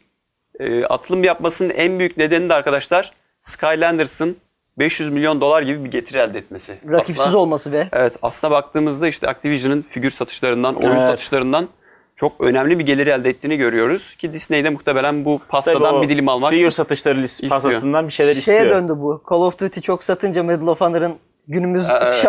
atılım yapmasının en büyük nedeni de arkadaşlar Skylanders'ın 500 milyon dolar gibi bir getiri elde etmesi. Rakipsiz Aslında, olması ve evet, aslında baktığımızda işte Activision'ın figür satışlarından, oyun satışlarından çok önemli bir gelir elde ettiğini görüyoruz. Ki Disney'de muhtemelen bu pastadan bir dilim almak figür satışları pastasından bir şeyler istiyor. şeye döndü bu. Call of Duty çok satınca Medal of Honor'ın günümüz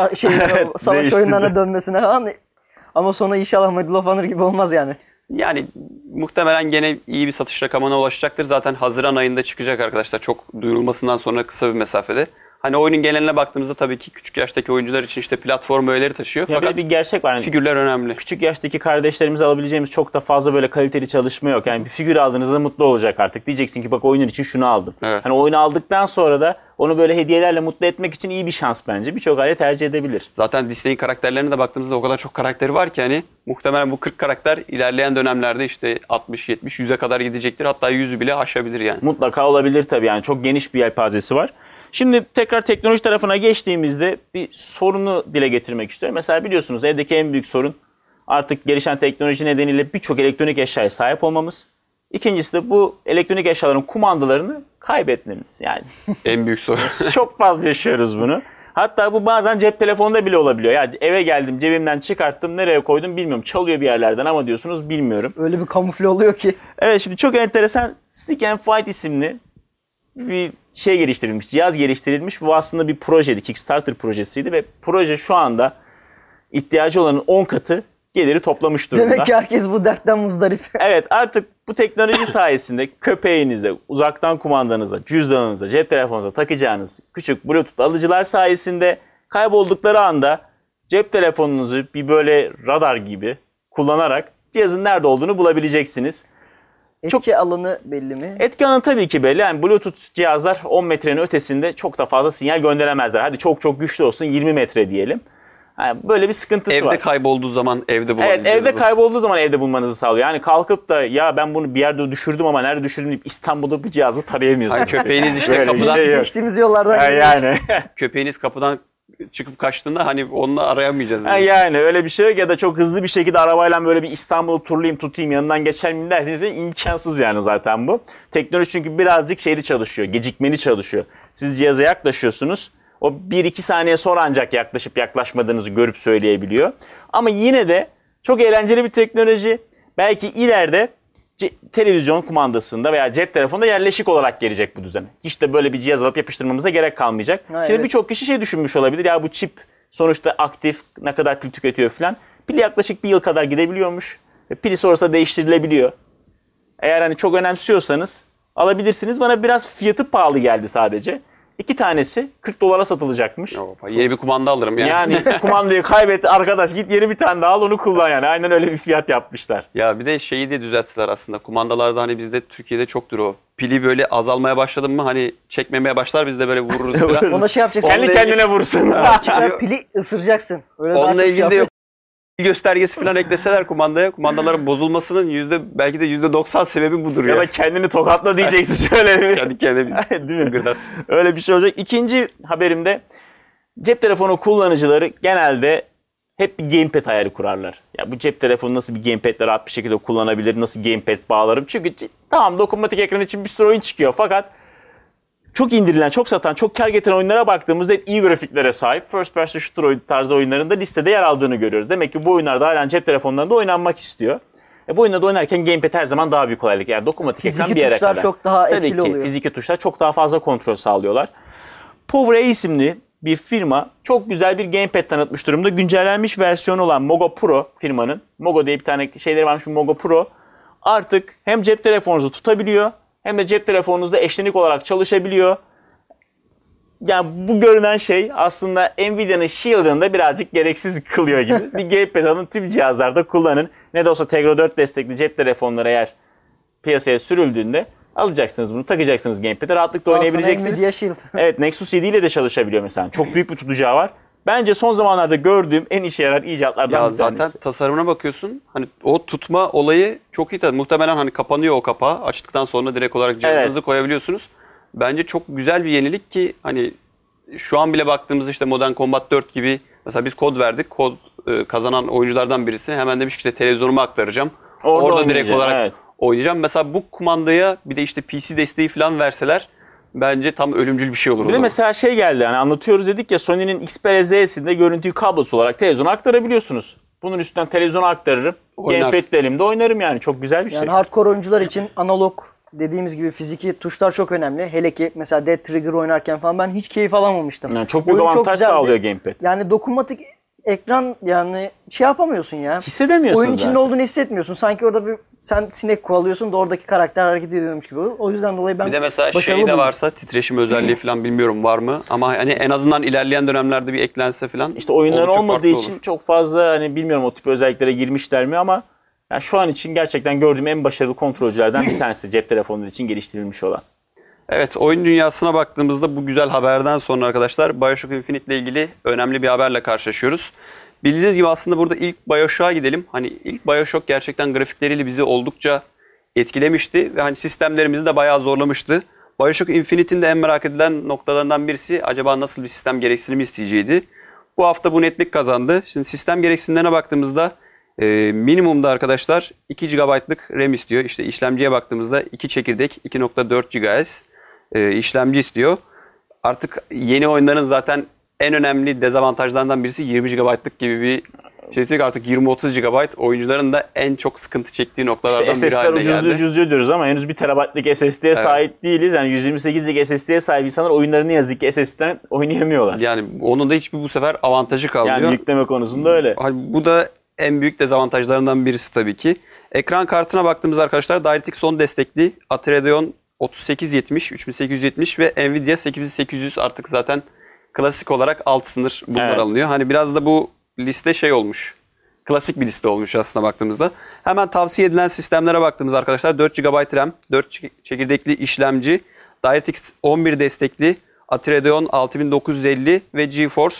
savaş Değişti oyunlarına dönmesine falan. Ama sonra inşallah Medal of Honor gibi olmaz yani. Yani muhtemelen gene iyi bir satış rakamına ulaşacaktır. Zaten Haziran ayında çıkacak arkadaşlar. Çok duyurulmasından sonra kısa bir mesafede. Hani oyunun geneline baktığımızda tabii ki küçük yaştaki oyuncular için işte platform öğeleri taşıyor. Ya Fakat bir gerçek var. Yani figürler önemli. küçük yaştaki kardeşlerimiz alabileceğimiz çok da fazla böyle kaliteli çalışma yok. Yani bir figür aldığınızda mutlu olacak artık. Diyeceksin ki bak oyunun için şunu aldım. Evet. Hani oyunu aldıktan sonra da onu böyle hediyelerle mutlu etmek için iyi bir şans bence. Birçok aile tercih edebilir. Zaten Disney'in karakterlerine de baktığımızda o kadar çok karakteri var ki hani muhtemelen bu 40 karakter ilerleyen dönemlerde işte 60, 70, 100'e kadar gidecektir. Hatta 100'ü bile aşabilir yani. Mutlaka olabilir tabii, yani çok geniş bir yelpazesi var. Şimdi tekrar teknoloji tarafına geçtiğimizde bir sorunu dile getirmek istiyorum. Mesela biliyorsunuz evdeki en büyük sorun artık gelişen teknoloji nedeniyle birçok elektronik eşyaya sahip olmamız. İkincisi de bu elektronik eşyaların kumandalarını kaybetmemiz. Yani En büyük sorun. çok fazla yaşıyoruz bunu. Hatta bu bazen cep telefonunda bile olabiliyor. Ya eve geldim, cebimden çıkarttım, nereye koydum bilmiyorum. Çalıyor bir yerlerden ama diyorsunuz bilmiyorum. Öyle bir kamufle oluyor ki. Evet, şimdi çok enteresan Stick and Fight isimli bir şey geliştirilmiş, cihaz geliştirilmiş. Bu aslında bir projeydi, Kickstarter projesiydi ve proje şu anda ihtiyacı olanın 10 katı geliri toplamış durumda. Demek ki herkes bu dertten muzdarip. Evet, artık bu teknoloji sayesinde köpeğinize, uzaktan kumandanıza, cüzdanınıza, cep telefonunuza takacağınız küçük Bluetooth alıcılar sayesinde kayboldukları anda cep telefonunuzu bir böyle radar gibi kullanarak cihazın nerede olduğunu bulabileceksiniz. Etki alanı belli mi? Etki alanı tabii ki belli. Yani Bluetooth cihazlar 10 metrenin ötesinde çok da fazla sinyal gönderemezler. Hadi çok çok güçlü olsun 20 metre diyelim. Yani böyle bir sıkıntısı var. Evde kaybolduğu zaman evde Evet, bulabileceğiz. evde kaybolduğu zaman evde bulmanızı sağlıyor. Yani kalkıp da ya ben bunu bir yerde düşürdüm ama nerede düşürdüm deyip İstanbul'da bu cihazı tarayamıyorsunuz. Hani köpeğiniz işte Öyle bir kapıdan şey yok. Geçtiğimiz yollardan Ha, geliyor. yani. köpeğiniz kapıdan çıkıp kaçtığında hani onunla arayamayacağız. Ha, yani öyle bir şey yok ya da çok hızlı bir şekilde arabayla böyle bir İstanbul'u turlayayım tutayım yanından geçer miyim derseniz de imkansız yani zaten bu. Teknoloji çünkü birazcık şeyli çalışıyor, gecikmeli çalışıyor. Siz cihaza yaklaşıyorsunuz. O 1-2 saniye sonra ancak yaklaşıp yaklaşmadığınızı görüp söyleyebiliyor. Ama yine de çok eğlenceli bir teknoloji. Belki ileride televizyon kumandasında veya cep telefonunda yerleşik olarak gelecek bu düzen. Hiç de böyle bir cihaz alıp yapıştırmamıza gerek kalmayacak. Ha, Şimdi evet. birçok kişi şey düşünmüş olabilir. Ya bu çip sonuçta aktif, ne kadar pil tüketiyor falan. Pili yaklaşık 1 yıl kadar gidebiliyormuş. Pili sonrasında değiştirilebiliyor. Eğer hani çok önemsiyorsanız alabilirsiniz. Bana biraz fiyatı pahalı geldi sadece. 2 tanesi 40 dolara satılacakmış. Yeni bir kumanda alırım yani. Yani kumandayı kaybetti arkadaş, git yeni bir tane daha al onu kullan yani. Aynen öyle bir fiyat yapmışlar. Ya bir de şeyi de düzelttiler aslında. Kumandalarda hani bizde Türkiye'de çoktur o. Pili böyle azalmaya başladı mı hani çekmemeye başlar biz de böyle vururuz falan. Ona şey yapacaksın. Kendi kendine vursun. Çıkar pili ısıracaksın. Öyle daha Onunla çok ilgili de şey yok. Pil göstergesi falan ekleseler kumandaya. Kumandaların bozulmasının belki de %90 sebebi budur Ya ya. da kendini tokatla diyeceksin şöyle bir. Kendi kendine Değil mi? gırdat. Öyle bir şey olacak. İkinci haberimde cep telefonu kullanıcıları genelde hep bir gamepad hayali kurarlar. Ya bu cep telefonu nasıl bir gamepad'le rahat bir şekilde kullanabilir, nasıl gamepad bağlarım? Çünkü tamam dokunmatik ekran için bir sürü oyun çıkıyor fakat çok indirilen, çok satan, çok kar getiren oyunlara baktığımızda hep iyi grafiklere sahip first person shooter oyun tarzı oyunların da listede yer aldığını görüyoruz. Demek ki bu oyunlarda halen cep telefonlarında oynanmak istiyor. Bu oyunda oynarken gamepad her zaman daha büyük kolaylık. Yani dokunmatik Fiziki ekran bir yere tuşlar kadar. çok daha Tabii etkili ki, oluyor. fiziki tuşlar çok daha fazla kontrol sağlıyorlar. PowerA isimli bir firma çok güzel bir gamepad tanıtmış durumda. Güncellenmiş versiyonu olan Mogo Pro firmanın. Mogo diye bir tane şeyleri varmış, bir Mogo Pro. Artık hem cep telefonunuzu tutabiliyor hem de cep telefonunuzda eşlenik olarak çalışabiliyor. Yani bu görünen şey aslında Nvidia'nın Shield'ını da birazcık gereksiz kılıyor gibi. Bir gamepad alın, tüm cihazlarda kullanın. Ne de olsa Tegra 4 destekli cep telefonları eğer piyasaya sürüldüğünde alacaksınız bunu, takacaksınız gamepad'e, rahatlıkla oynayabileceksiniz. Nvidia Shield. Evet, Nexus 7 ile de çalışabiliyor mesela. Çok büyük bir tutacağı var. Bence son zamanlarda gördüğüm en işe yarar icatlardan Ya bir tanesi. zaten tasarımına bakıyorsun. Hani o tutma olayı çok iyi. Muhtemelen hani kapanıyor o kapağı. Açtıktan sonra direkt olarak cihazınızı koyabiliyorsunuz. Bence çok güzel bir yenilik ki hani şu an bile baktığımızda işte Modern Combat 4 gibi mesela biz kod verdik. Kod kazanan oyunculardan birisi hemen demiş ki işte televizyonumu aktaracağım. Orada direkt oynayacağım, olarak evet. oynayacağım. Mesela bu kumandaya bir de işte PC desteği falan verseler bence tam ölümcül bir şey olur o Bir de zaman. mesela şey geldi, hani anlatıyoruz dedik ya, Sony'nin Xperia Z'sinde görüntüyü kablosu olarak televizyona aktarabiliyorsunuz. Bunun üstünden televizyona aktarırım. Oynarsın. Gamepad'le elimde oynarım yani. Çok güzel bir şey. Yani hardcore oyuncular için analog dediğimiz gibi fiziki tuşlar çok önemli. Hele ki mesela Dead Trigger oynarken falan ben hiç keyif alamamıştım. Yani çok büyük Oyun avantaj güzeldi. sağlıyor Gamepad. Yani dokunmatik ekran, yani şey yapamıyorsun ya. Hissedemiyorsun Oyun içinde zaten. olduğunu hissetmiyorsun. Sanki orada bir sen sinek kovalıyorsun da oradaki karakter hareket ediyormuş gibi. O yüzden dolayı ben Bir de mesela başarılı şey de buldum. varsa titreşim özelliği falan bilmiyorum var mı ama hani en azından ilerleyen dönemlerde bir eklense falan. İşte oyunların oldukça olmadığı farklı için olur. çok fazla hani bilmiyorum o tip özelliklere girmişler mi ama yani şu an için gerçekten gördüğüm en başarılı kontrolcülerden bir tanesi cep telefonları için geliştirilmiş olan. Evet, oyun dünyasına baktığımızda bu güzel haberden sonra arkadaşlar BioShock Infinite ile ilgili önemli bir haberle karşılaşıyoruz. Bildiğiniz gibi aslında burada ilk BioShock'a gidelim. Hani ilk BioShock gerçekten grafikleriyle bizi oldukça etkilemişti ve hani sistemlerimizi de bayağı zorlamıştı. BioShock Infinite'in de en merak edilen noktalarından birisi acaba nasıl bir sistem gereksinimi isteyeceğiydi. Bu hafta bu netlik kazandı. Şimdi sistem gereksinimlerine baktığımızda minimumda arkadaşlar 2 GB'lık RAM istiyor. İşte işlemciye baktığımızda 2 çekirdek 2.4 GHz işlemci istiyor. Artık yeni oyunların zaten en önemli dezavantajlarından birisi 20 GB'lık gibi bir şey. Artık 20-30 GB oyuncuların da en çok sıkıntı çektiği noktalardan İşte biri SSD'ler haline ucuzluğu geldi. ucuzluğu diyoruz ama henüz 1 TB'lık SSD'ye sahip değiliz. Yani 128'lik SSD'ye sahip insanlar oyunlarını ne yazık ki SSD'den oynayamıyorlar. Yani onun da hiçbir bu sefer avantajı kalmıyor. Yani yükleme konusunda öyle. Bu da en büyük dezavantajlarından birisi tabii ki. Ekran kartına baktığımızda arkadaşlar DirectX 10 destekli Radeon 3870, 3870 ve Nvidia 8800 artık zaten klasik olarak alt sınır bunlar Evet. alınıyor. Hani biraz da bu liste şey olmuş. Klasik bir liste olmuş aslında baktığımızda. Hemen tavsiye edilen sistemlere baktığımızda arkadaşlar 4 GB RAM, 4 çekirdekli işlemci, DirectX 11 destekli Radeon 6950 ve GeForce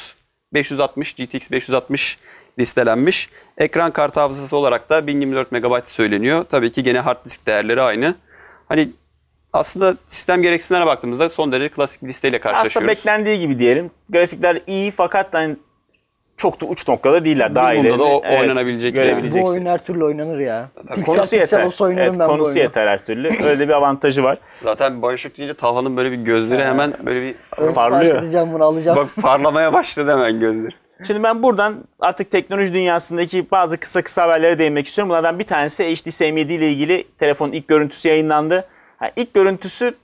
560, GTX 560 listelenmiş. Ekran kartı hafızası olarak da 1024 MB söyleniyor. Tabii ki gene hard disk değerleri aynı. Hani aslında sistem gereksinimlerine baktığımızda son derece klasik bir listeyle Aslında karşılaşıyoruz. beklendiği gibi diyelim. Grafikler iyi fakat hani çok da uç noktada değiller. Daha Minimumda da ilerini, oynanabilecek yani. Bu görebileceksin. oyun her türlü oynanır ya. Konusu yeter. olsa oynarım Evet, ben bu konusu oyunu. yeter her türlü. Öyle de bir avantajı var. Zaten BioShock deyince Talha'nın böyle bir gözleri hemen böyle bir Ön Parlıyor. sipariş edeceğim bunu, alacağım. bak parlamaya başladı hemen gözleri. Şimdi ben buradan artık teknoloji dünyasındaki bazı kısa haberlere değinmek istiyorum. Bunlardan bir tanesi HTC M7 ile ilgili telefonun ilk görüntüsü yayınlandı. İlk görüntüsü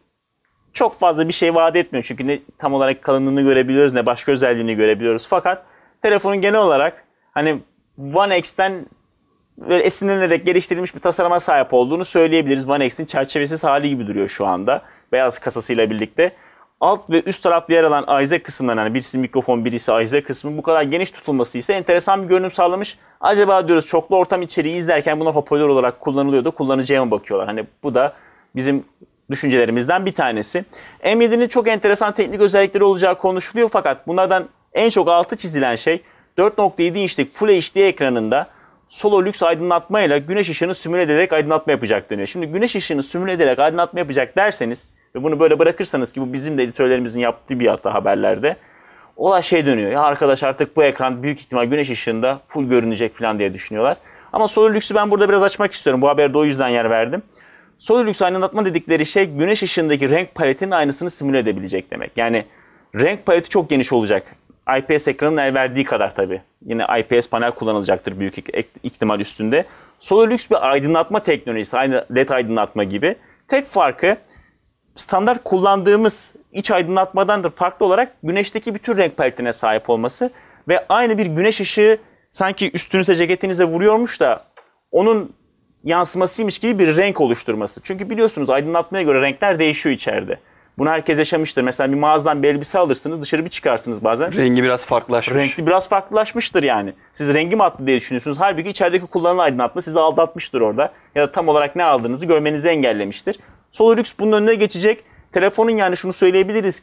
çok fazla bir şey vaat etmiyor. Çünkü ne tam olarak kalınlığını görebiliyoruz ne başka özelliğini görebiliyoruz. Fakat telefonun genel olarak hani One X'ten böyle esinlenerek geliştirilmiş bir tasarıma sahip olduğunu söyleyebiliriz. One X'in çerçevesiz hali gibi duruyor şu anda. Beyaz kasasıyla birlikte. Alt ve üst tarafta yer alan IZ kısımları, yani birisi mikrofon birisi IZ kısmı bu kadar geniş tutulması ise enteresan bir görünüm sağlamış. Acaba diyoruz çoklu ortam içeriği izlerken bunlar hoparlör olarak kullanılıyordu. Kullanıcıya mı bakıyorlar? Hani bu da bizim düşüncelerimizden bir tanesi. M7'nin çok enteresan teknik özellikleri olacağı konuşuluyor fakat bunlardan en çok altı çizilen şey 4.7 inçlik Full HD ekranında Solo lüks aydınlatmayla güneş ışığını simüle ederek aydınlatma yapacak deniyor. Şimdi güneş ışığını simüle ederek aydınlatma yapacak derseniz ve bunu böyle bırakırsanız ki bu bizim de editörlerimizin yaptığı bir hata haberlerde olay şey dönüyor. Ya arkadaş artık bu ekran büyük ihtimal güneş ışığında full görünecek falan diye düşünüyorlar. Ama Solo lüksü ben burada biraz açmak istiyorum. Bu haberde o yüzden yer verdim. Solo lüks aydınlatma dedikleri şey güneş ışığındaki renk paletinin aynısını simüle edebilecek demek. Yani renk paleti çok geniş olacak. IPS ekranın el verdiği kadar tabii. Yine IPS panel kullanılacaktır büyük ihtimal üstünde. Solo lüks bir aydınlatma teknolojisi. Aynı LED aydınlatma gibi. Tek farkı standart kullandığımız iç aydınlatmadan da farklı olarak güneşteki bütün renk paletine sahip olması ve aynı bir güneş ışığı sanki üstünüze ceketinize vuruyormuş da onun yansımasıymış gibi bir renk oluşturması. Çünkü biliyorsunuz aydınlatmaya göre renkler değişiyor içeride. Bunu herkes yaşamıştır. Mesela bir mağazadan bir elbise alırsınız, dışarı bir çıkarsınız bazen. Rengi biraz farklılaşmış. Renkli biraz farklılaşmıştır yani. Siz rengi mi attı diye düşünüyorsunuz. Halbuki içerideki kullanılan aydınlatma sizi aldatmıştır orada. Ya da tam olarak ne aldığınızı görmenizi engellemiştir. Solo lüks bunun önüne geçecek. Telefonun yani şunu söyleyebiliriz ki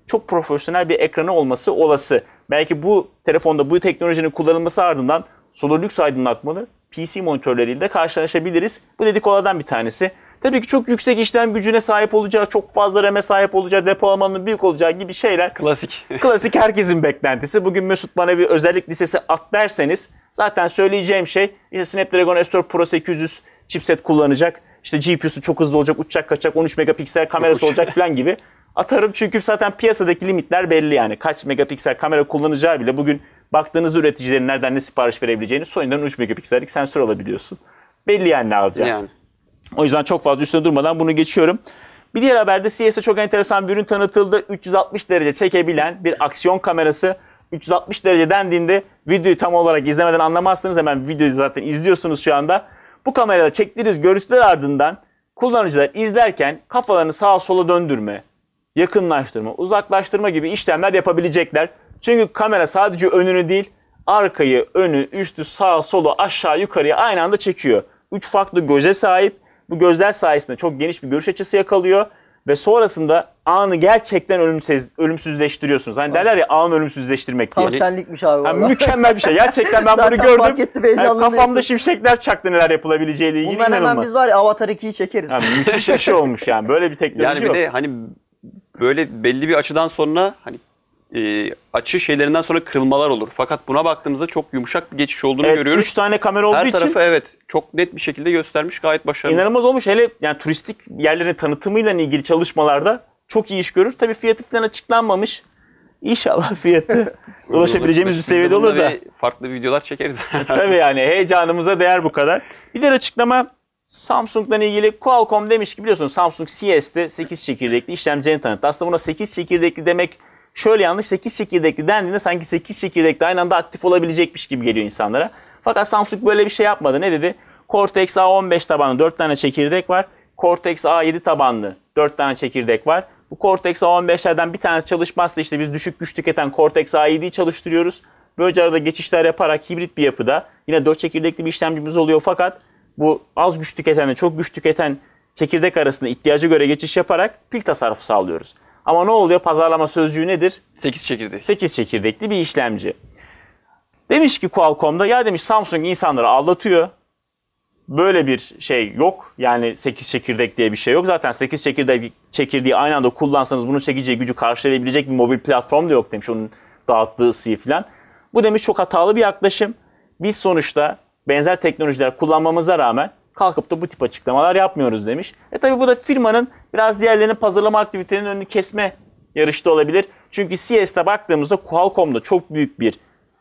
çok profesyonel bir ekranı olması olası. Belki bu telefonda bu teknolojinin kullanılması ardından Solar Lux aydınlatmalı PC monitörleriyle de karşılaşabiliriz. Bu dedikolardan bir tanesi. Tabii ki çok yüksek işlem gücüne sahip olacağı, çok fazla RAM'e sahip olacağı, depolamanın büyük olacağı gibi şeyler. Klasik. Klasik herkesin beklentisi. Bugün Mesut bana bir özellik listesi at derseniz zaten söyleyeceğim şey işte Snapdragon S4 Pro 800 chipset kullanacak. İşte GPU'su çok hızlı olacak, uçacak kaçacak, 13 megapiksel kamerası olacak falan gibi. Atarım çünkü zaten piyasadaki limitler belli yani. Kaç megapiksel kamera kullanacağı bile bugün baktığınızda üreticilerin nereden ne sipariş verebileceğini Sony'den 13 megapiksellik sensör alabiliyorsun. Belli yani ne alacağını. Yani. O yüzden çok fazla üstüne durmadan bunu geçiyorum. Bir diğer haberde CES'te çok enteresan bir ürün tanıtıldı. 360 derece çekebilen bir aksiyon kamerası. 360 derece dendiğinde videoyu tam olarak izlemeden anlamazsınız. Hemen videoyu zaten izliyorsunuz şu anda. Bu kamerada çektiğiniz görüntüler ardından kullanıcılar izlerken kafalarını sağa sola döndürme, yakınlaştırma, uzaklaştırma gibi işlemler yapabilecekler. Çünkü kamera sadece önünü değil, arkayı, önü, üstü, sağa, solu, aşağı, yukarıya aynı anda çekiyor. 3 farklı göze sahip. Bu gözler sayesinde çok geniş bir görüş açısı yakalıyor ve sonrasında anı gerçekten ölümsüzleştiriyorsunuz. Hani derler ya anı ölümsüzleştirmek diye. Tam senlikmiş abi. Yani vallahi. mükemmel bir şey. Gerçekten ben bunu Zaten gördüm. fark ettim, Yani heyecanlanıyorsun. kafamda şimşekler çaktı neler yapılabileceğiyle ilgili. Bundan hemen inanılmaz. biz var ya Avatar 2'yi çekeriz. Yani müthiş bir şey olmuş yani. Böyle bir teknoloji Yani bir yok. de hani böyle belli bir açıdan sonra hani açı şeylerinden sonra kırılmalar olur. Fakat buna baktığımızda çok yumuşak bir geçiş olduğunu Evet, görüyoruz. 3 tane kamera olduğu Her için tarafı evet çok net bir şekilde göstermiş, gayet başarılı. inanılmaz olmuş. Hele yani turistik yerlerin tanıtımıyla ilgili çalışmalarda çok iyi iş görür. Tabii fiyatı falan açıklanmamış. İnşallah fiyatı ulaşabileceğimiz bir seviyede olur da. Farklı videolar çekeriz. Tabii yani heyecanımıza değer bu kadar. Bir diğer açıklama Samsung'la ilgili. Qualcomm demiş ki biliyorsunuz Samsung CES'te 8 çekirdekli işlemcini tanıttı. Aslında buna 8 çekirdekli demek şöyle yanlış. 8 çekirdekli dendiğinde sanki 8 çekirdekli aynı anda aktif olabilecekmiş gibi geliyor insanlara. Fakat Samsung böyle bir şey yapmadı. Ne dedi? Cortex A15 tabanlı 4 tane çekirdek var. Cortex A7 tabanlı 4 tane çekirdek var. Bu Cortex A15'lerden bir tanesi çalışmazsa işte biz düşük güç tüketen Cortex A7'yi çalıştırıyoruz. Böylece arada geçişler yaparak hibrit bir yapıda yine 4 çekirdekli bir işlemcimiz oluyor fakat bu az güç tüketenle çok güç tüketen çekirdek arasında ihtiyaca göre geçiş yaparak pil tasarrufu sağlıyoruz. Ama ne oluyor? Pazarlama sözcüğü nedir? 8 çekirdeği. 8 çekirdekli bir işlemci. Demiş ki Qualcomm'da ya demiş Samsung insanları aldatıyor. Böyle bir şey yok. Yani 8 çekirdek diye bir şey yok. Zaten 8 çekirdeği aynı anda kullansanız bunu çekeceği gücü karşılayabilecek bir mobil platform da yok demiş. Onun dağıttığı ısıyı falan. Bu demiş çok hatalı bir yaklaşım. Biz sonuçta benzer teknolojiler kullanmamıza rağmen kalkıp da bu tip açıklamalar yapmıyoruz demiş. Tabi bu da firmanın biraz diğerlerinin pazarlama aktivitelerinin önünü kesme yarışı da olabilir. Çünkü CES'te baktığımızda Qualcomm'da çok büyük bir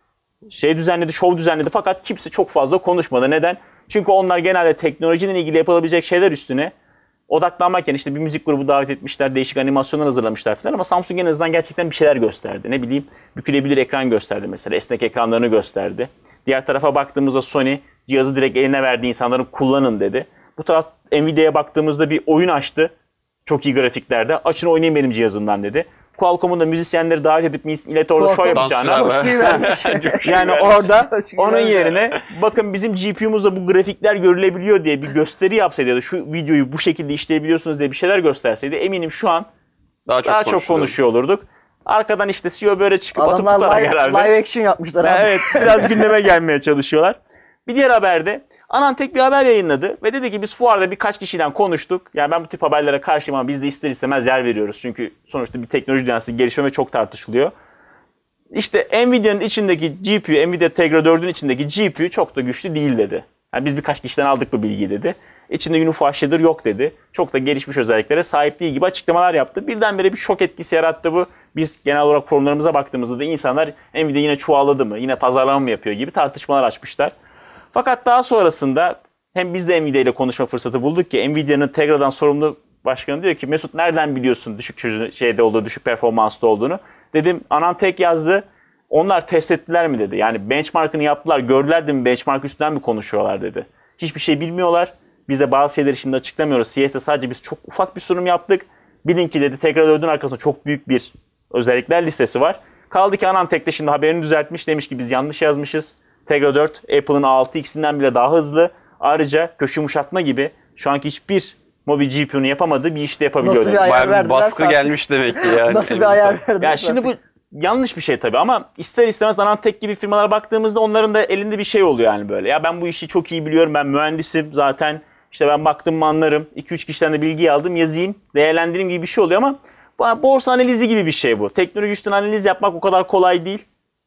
şov düzenledi fakat kimse çok fazla konuşmadı. Neden? Çünkü onlar genelde teknolojinin ilgili yapılabilecek şeyler üstüne odaklanmakken işte bir müzik grubu davet etmişler, değişik animasyonlar hazırlamışlar falan ama Samsung en azından gerçekten bir şeyler gösterdi. Ne bileyim bükülebilir ekran gösterdi mesela, esnek ekranlarını gösterdi. Diğer tarafa baktığımızda Sony cihazı direkt eline verdi, insanların kullanın dedi. Bu taraf Nvidia'ya baktığımızda bir oyun açtı. Çok iyi grafiklerde. Açın oynayın benim cihazımdan dedi. Qualcomm'un da müzisyenleri davet edip millet orada show yapacağına. Yani orada onun yerine bakın bizim GPU'muzda bu grafikler görülebiliyor diye bir gösteri yapsaydı ya da şu videoyu bu şekilde işleyebiliyorsunuz diye bir şeyler gösterseydi eminim şu an daha çok konuşuyor olurduk. Arkadan işte CEO böyle çıkıp atıp tutarak herhalde. Live action yapmışlar abi. Evet biraz gündeme gelmeye çalışıyorlar. Bir diğer haberde Anantech bir haber yayınladı ve dedi ki biz fuarda birkaç kişiden konuştuk. Yani ben bu tip haberlere karşıyım ama biz de ister istemez yer veriyoruz. Çünkü sonuçta bir teknoloji dünyası gelişme ve çok tartışılıyor. İşte Nvidia'nın içindeki GPU, Nvidia Tegra 4'ün içindeki GPU çok da güçlü değil dedi. Yani biz birkaç kişiden aldık bu bilgiyi dedi. İçinde Unified Shader yok dedi. Çok da gelişmiş özelliklere sahip değil gibi açıklamalar yaptı. Birdenbire bir şok etkisi yarattı bu. Biz genel olarak forumlarımıza baktığımızda da insanlar Nvidia yine çuvalladı mı, yine pazarlama mı yapıyor gibi tartışmalar açmışlar. Fakat daha sonrasında hem biz de Nvidia ile konuşma fırsatı bulduk ki Nvidia'nın Tegra'dan sorumlu başkanı diyor ki Mesut nereden biliyorsun düşük performanslı olduğunu? Dedim Anantech yazdı. Onlar test ettiler mi dedi. Yani benchmark'ını yaptılar. Gördüler de mi benchmark üstünden mi konuşuyorlar dedi. Hiçbir şey bilmiyorlar. Biz de bazı şeyleri şimdi açıklamıyoruz. CES'te sadece biz çok ufak bir sunum yaptık. Bilin ki dedi Tegra 4'ün arkasında çok büyük bir özellikler listesi var. Kaldı ki Anantech de şimdi haberini düzeltmiş. Demiş ki biz yanlış yazmışız. Tegra 4 Apple'ın A6X'inden bile daha hızlı. Ayrıca köşe yumuşatma gibi şu anki hiçbir mobil GPU'nun yapamadığı bir işte yapabiliyor. Nasıl bir demiş. ayar Bayağı bir verdiler baskı zaten. gelmiş demek ki yani. Nasıl bir ayar verdiler? Ya şimdi bu yanlış bir şey tabii ama ister istemez Anantek gibi firmalara baktığımızda onların da elinde bir şey oluyor yani böyle. Ya ben bu işi çok iyi biliyorum, ben mühendisim zaten, işte ben baktım mı anlarım, 2-3 kişiden de bilgi aldım, yazayım, değerlendireyim gibi bir şey oluyor ama borsa analizi gibi bir şey bu. Teknoloji üstüne analiz yapmak o kadar kolay değil.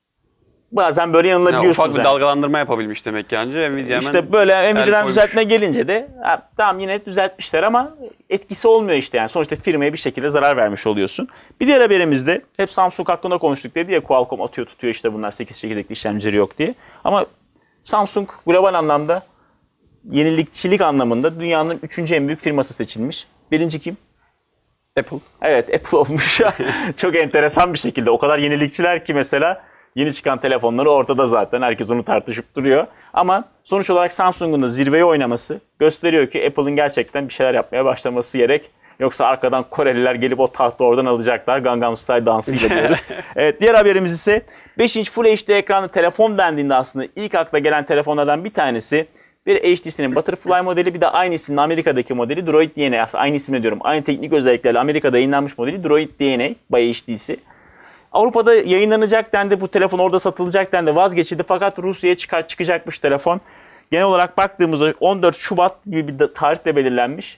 Bazen böyle Yani yanılabiliyorsunuz. ufak bir dalgalandırma yapabilmiş demek ki anca. Nvidia İşte böyle Nvidia'dan koymuş. düzeltme gelince de tamam yine düzeltmişler ama etkisi olmuyor işte yani. Sonuçta firmaya bir şekilde zarar vermiş oluyorsun. Bir diğer haberimizde hep Samsung hakkında konuştuk, dedi ya Qualcomm atıyor tutuyor işte bunlar 8 çekirdekli işlemcileri yok diye. Ama Samsung global anlamda yenilikçilik anlamında dünyanın 3. en büyük firması seçilmiş. Birinci kim? Apple. Evet, Apple olmuş. Çok enteresan bir şekilde. O kadar yenilikçiler ki mesela yeni çıkan telefonları ortada zaten. Herkes onu tartışıp duruyor. Ama sonuç olarak Samsung'un da zirveye oynaması gösteriyor ki Apple'ın gerçekten bir şeyler yapmaya başlaması gerek. Yoksa arkadan Koreliler gelip o tahtı oradan alacaklar. Gangnam Style dansıyla diyoruz. Evet, diğer haberimiz ise 5 inç Full HD ekranlı telefon dendiğinde aslında ilk akla gelen telefonlardan bir tanesi bir HTC'nin Butterfly modeli, bir de aynı isimli Amerika'daki modeli Droid DNA. Aslında aynı isimle diyorum. Aynı teknik özelliklerle Amerika'da yayınlanmış modeli Droid DNA by HTC. Avrupa'da yayınlanacak dendi, bu telefon orada satılacak dendi, vazgeçildi fakat Rusya'ya çıkacakmış telefon. Genel olarak baktığımızda 14 Şubat gibi bir tarihle belirlenmiş.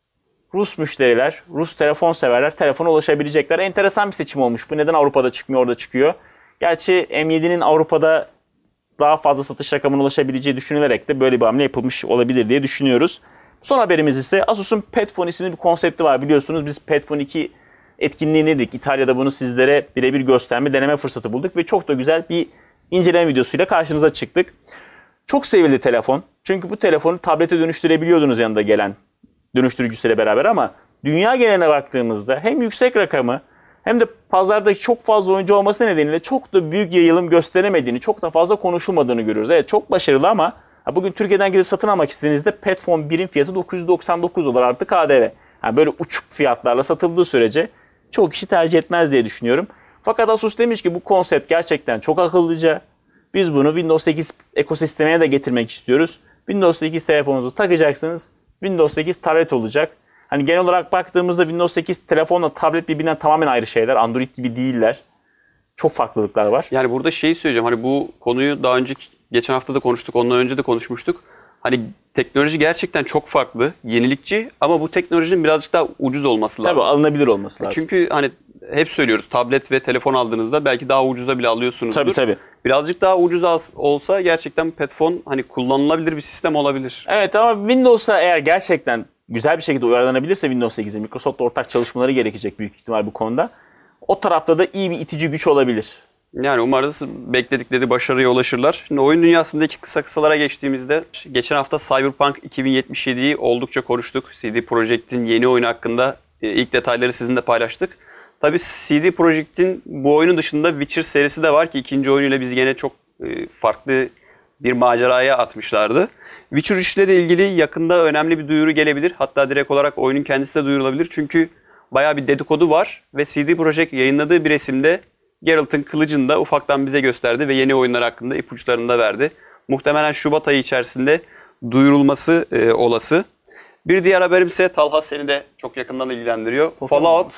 Rus müşteriler, Rus telefon severler telefona ulaşabilecekler. Enteresan bir seçim olmuş. Bu neden Avrupa'da çıkmıyor, orada çıkıyor? Gerçi M7'nin Avrupa'da daha fazla satış rakamına ulaşabileceği düşünülerek de böyle bir hamle yapılmış olabilir diye düşünüyoruz. Son haberimiz ise Asus'un Padfone isimli bir konsepti var. Biliyorsunuz biz Padfone 2 etkinliğini dedik. İtalya'da bunu sizlere birebir gösterme, deneme fırsatı bulduk ve çok da güzel bir inceleme videosuyla karşınıza çıktık. Çok sevildi telefon. Çünkü bu telefonu tablete dönüştürebiliyordunuz yanında gelen dönüştürücüsüyle beraber ama dünya geneline baktığımızda hem yüksek rakamı hem de pazarda çok fazla oyuncu olması nedeniyle çok da büyük yayılım gösteremediğini, çok da fazla konuşulmadığını görüyoruz. Evet, çok başarılı ama bugün Türkiye'den gidip satın almak istediğinizde Padfone 1'in fiyatı 999 dolar artı KDV. Yani böyle uçuk fiyatlarla satıldığı sürece çok kişi tercih etmez diye düşünüyorum. Fakat Asus demiş ki bu konsept gerçekten çok akıllıca. Biz bunu Windows 8 ekosistemine de getirmek istiyoruz. Windows 8 telefonunuzu takacaksınız. Windows 8 tablet olacak. Hani genel olarak baktığımızda Windows 8 telefonla tablet birbirinden tamamen ayrı şeyler. Android gibi değiller. Çok farklılıklar var. Yani burada şeyi söyleyeceğim. Hani bu konuyu daha önce geçen hafta da konuştuk. Ondan önce de konuşmuştuk. Hani teknoloji gerçekten çok farklı, yenilikçi ama bu teknolojinin birazcık daha ucuz olması lazım. Tabii alınabilir olması lazım. Çünkü hani hep söylüyoruz, tablet ve telefon aldığınızda belki daha ucuza bile alıyorsunuzdur. Tabii. Birazcık daha ucuz olsa gerçekten Padfone hani kullanılabilir bir sistem olabilir. Evet ama Windows'a eğer gerçekten güzel bir şekilde uyarlanabilirse Windows 8'e Microsoft'la ortak çalışmaları gerekecek büyük ihtimal bu konuda. O tarafta da iyi bir itici güç olabilir. Yani umarız bekledikleri başarıya ulaşırlar. Şimdi oyun dünyasındaki kısalara geçtiğimizde geçen hafta Cyberpunk 2077'yi oldukça konuştuk. CD Projekt'in yeni oyunu hakkında ilk detayları sizinle paylaştık. Tabii CD Projekt'in bu oyunun dışında Witcher serisi de var ki ikinci oyunuyla bizi yine çok farklı bir maceraya atmışlardı. Witcher 3 ile de ilgili yakında önemli bir duyuru gelebilir. Hatta direkt olarak oyunun kendisi de duyurulabilir. Çünkü bayağı bir dedikodu var ve CD Projekt yayınladığı bir resimde Geralt'ın kılıcını da ufaktan bize gösterdi ve yeni oyunlar hakkında ipuçlarını da verdi. Muhtemelen Şubat ayı içerisinde duyurulması olası. Bir diğer haberim ise Talha seni de çok yakından ilgilendiriyor. Fallout.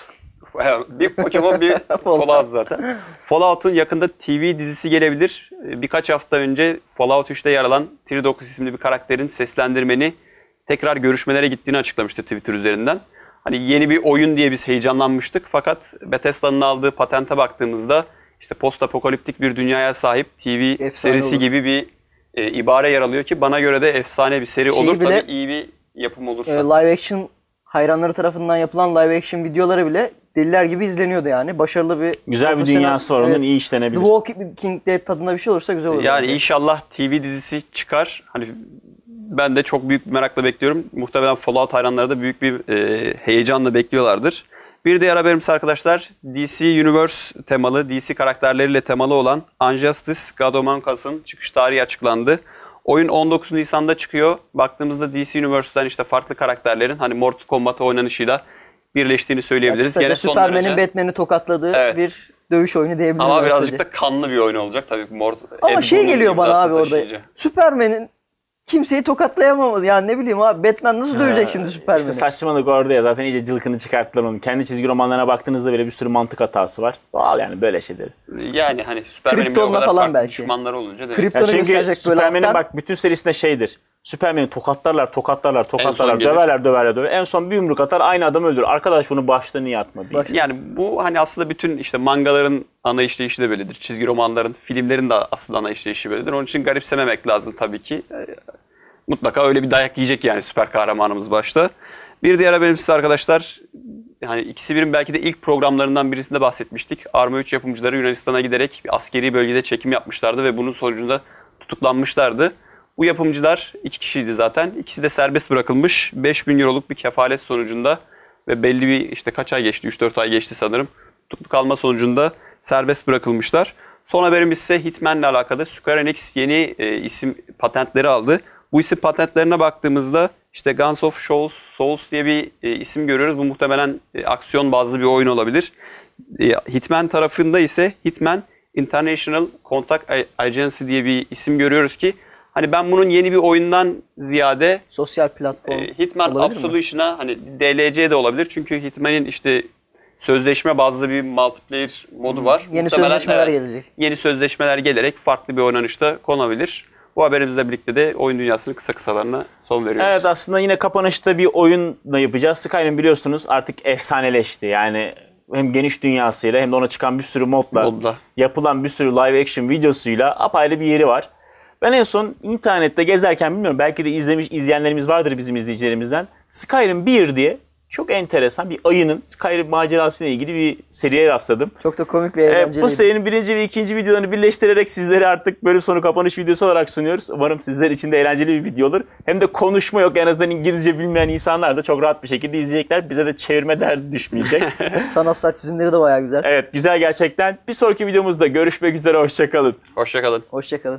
Bir Pokemon bir Fallout zaten. Fallout'un yakında TV dizisi gelebilir. Birkaç hafta önce Fallout 3'te yer alan Tridokus isimli bir karakterin seslendirmeni tekrar görüşmelere gittiğini açıklamıştı Twitter üzerinden. Hani yeni bir oyun diye biz heyecanlanmıştık fakat Bethesda'nın aldığı patente baktığımızda işte post apokaliptik bir dünyaya sahip TV Efsane serisi olur. gibi bir ibare yer alıyor ki bana göre de efsane bir seri olur. bile- Tabii iyi bir yapım olursa. Live action hayranları tarafından yapılan live action videoları bile deliler gibi izleniyordu yani. Başarılı bir Güzel bir profesyonel- dünyası var, onun iyi işlenebilir. The Walking Dead tadında bir şey olursa güzel olur. Yani bence. inşallah TV dizisi çıkar. Hani ben de çok büyük bir merakla bekliyorum. Muhtemelen Fallout hayranları da büyük bir heyecanla bekliyorlardır. Bir diğer haberimiz arkadaşlar DC Universe temalı, DC karakterleriyle temalı olan Injustice God Among Us'ın çıkış tarihi açıklandı. Oyun 19 Nisan'da çıkıyor. Baktığımızda DC Universe'den işte farklı karakterlerin hani Mortal Kombat oynanışıyla birleştiğini söyleyebiliriz. Kısaca Gene son Superman'in derece. Batman'i tokatladığı Evet. bir dövüş oyunu diyebiliriz. Ama kısaca. birazcık da kanlı bir oyun olacak tabii. Ama şey Ed Boon'un geliyor bana imzası abi orada. taşıyınca. Superman'in kimseyi tokatlayamamalı. Yani ne bileyim abi, Batman nasıl dövecek şimdi Superman'i? İşte saçmalık orada ya. Zaten iyice cılkını çıkarttılar onu. Kendi çizgi romanlarına baktığınızda bile bir sürü mantık hatası var. Doğal yani böyle şeyleri. Yani hani Superman'in bir o Krypton'la kadar falan farklı belki. düşmanları olunca demek. Krypton'u Ya çünkü gösterecek böyle Superman'in alttan. bak bütün serisinde şeydir. Superman'i tokatlarlar, son gelir. döverler. En son bir yumruk atar, aynı adamı öldürür. Arkadaş bunu başta niye atmadı? Bak. Yani bu hani aslında bütün işte mangaların ana işleyişi de böyledir. Çizgi romanların, filmlerin de aslında ana işleyişi böyledir. Onun için garipsememek lazım tabii ki. Mutlaka öyle bir dayak yiyecek yani süper kahramanımız başta. Bir diğer haberimiz ise arkadaşlar, hani ikisi birin belki de ilk programlarından birisinde bahsetmiştik. Arma 3 yapımcıları Yunanistan'a giderek bir askeri bölgede çekim yapmışlardı ve bunun sonucunda tutuklanmışlardı. Bu yapımcılar 2 kişiydi zaten. İkisi de serbest bırakılmış. 5.000 euroluk bir kefalet sonucunda ve belli bir işte kaç ay geçti? 3-4 ay geçti sanırım. Tutuklu kalma sonucunda serbest bırakılmışlar. Son haberimiz ise Hitman'le alakalı. Square Enix yeni isim patentleri aldı. Bu isim patentlerine baktığımızda işte Guns of Souls diye bir isim görüyoruz. Bu muhtemelen aksiyon bazlı bir oyun olabilir. Hitman tarafında ise Hitman International Contact Agency diye bir isim görüyoruz ki hani ben bunun yeni bir oyundan ziyade Sosyal platform Hitman olabilir mi? Absolution'a hani DLC de olabilir. Çünkü Hitman'in işte sözleşme bazlı bir multiplayer modu var. Yeni Muhtemelen, sözleşmeler gelecek. Yeni sözleşmeler gelerek farklı bir oynanışta konabilir. Bu haberimizle birlikte de oyun dünyasının kısa kısalarına son veriyoruz. Evet, aslında yine kapanışta bir oyunla yapacağız. Skyrim biliyorsunuz artık efsaneleşti. Yani hem geniş dünyasıyla hem de ona çıkan bir sürü modla yapılan bir sürü live action videosuyla apayrı bir yeri var. Ben en son internette gezerken, bilmiyorum belki de izleyenlerimiz vardır bizim izleyicilerimizden. Skyrim 1 diye çok enteresan bir ayının Skyrim macerasıyla ilgili bir seriye rastladım. Çok da komik ve eğlenceliydi. Bu serinin birinci ve ikinci videolarını birleştirerek sizlere artık bölüm sonu kapanış videosu olarak sunuyoruz. Umarım sizler için de eğlenceli bir video olur. Hem de konuşma yok, en azından İngilizce bilmeyen insanlar da çok rahat bir şekilde izleyecekler. Bize de çevirme derdi düşmeyecek. Sanatsal çizimleri de bayağı güzel. Evet, güzel gerçekten. Bir sonraki videomuzda görüşmek üzere, hoşçakalın. Hoşçakalın. Hoşçakalın.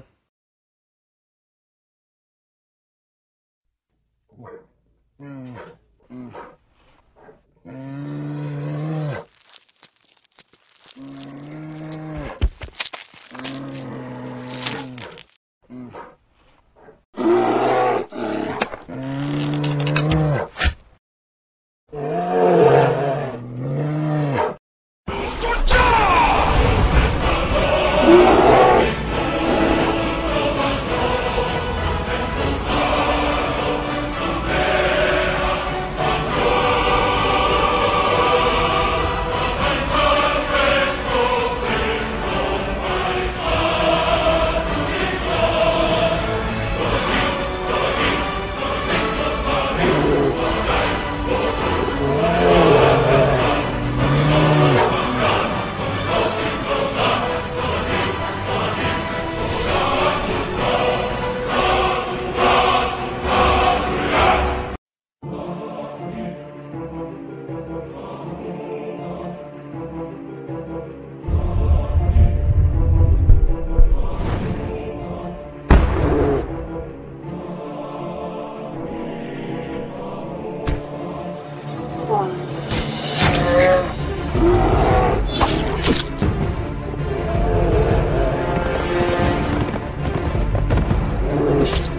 you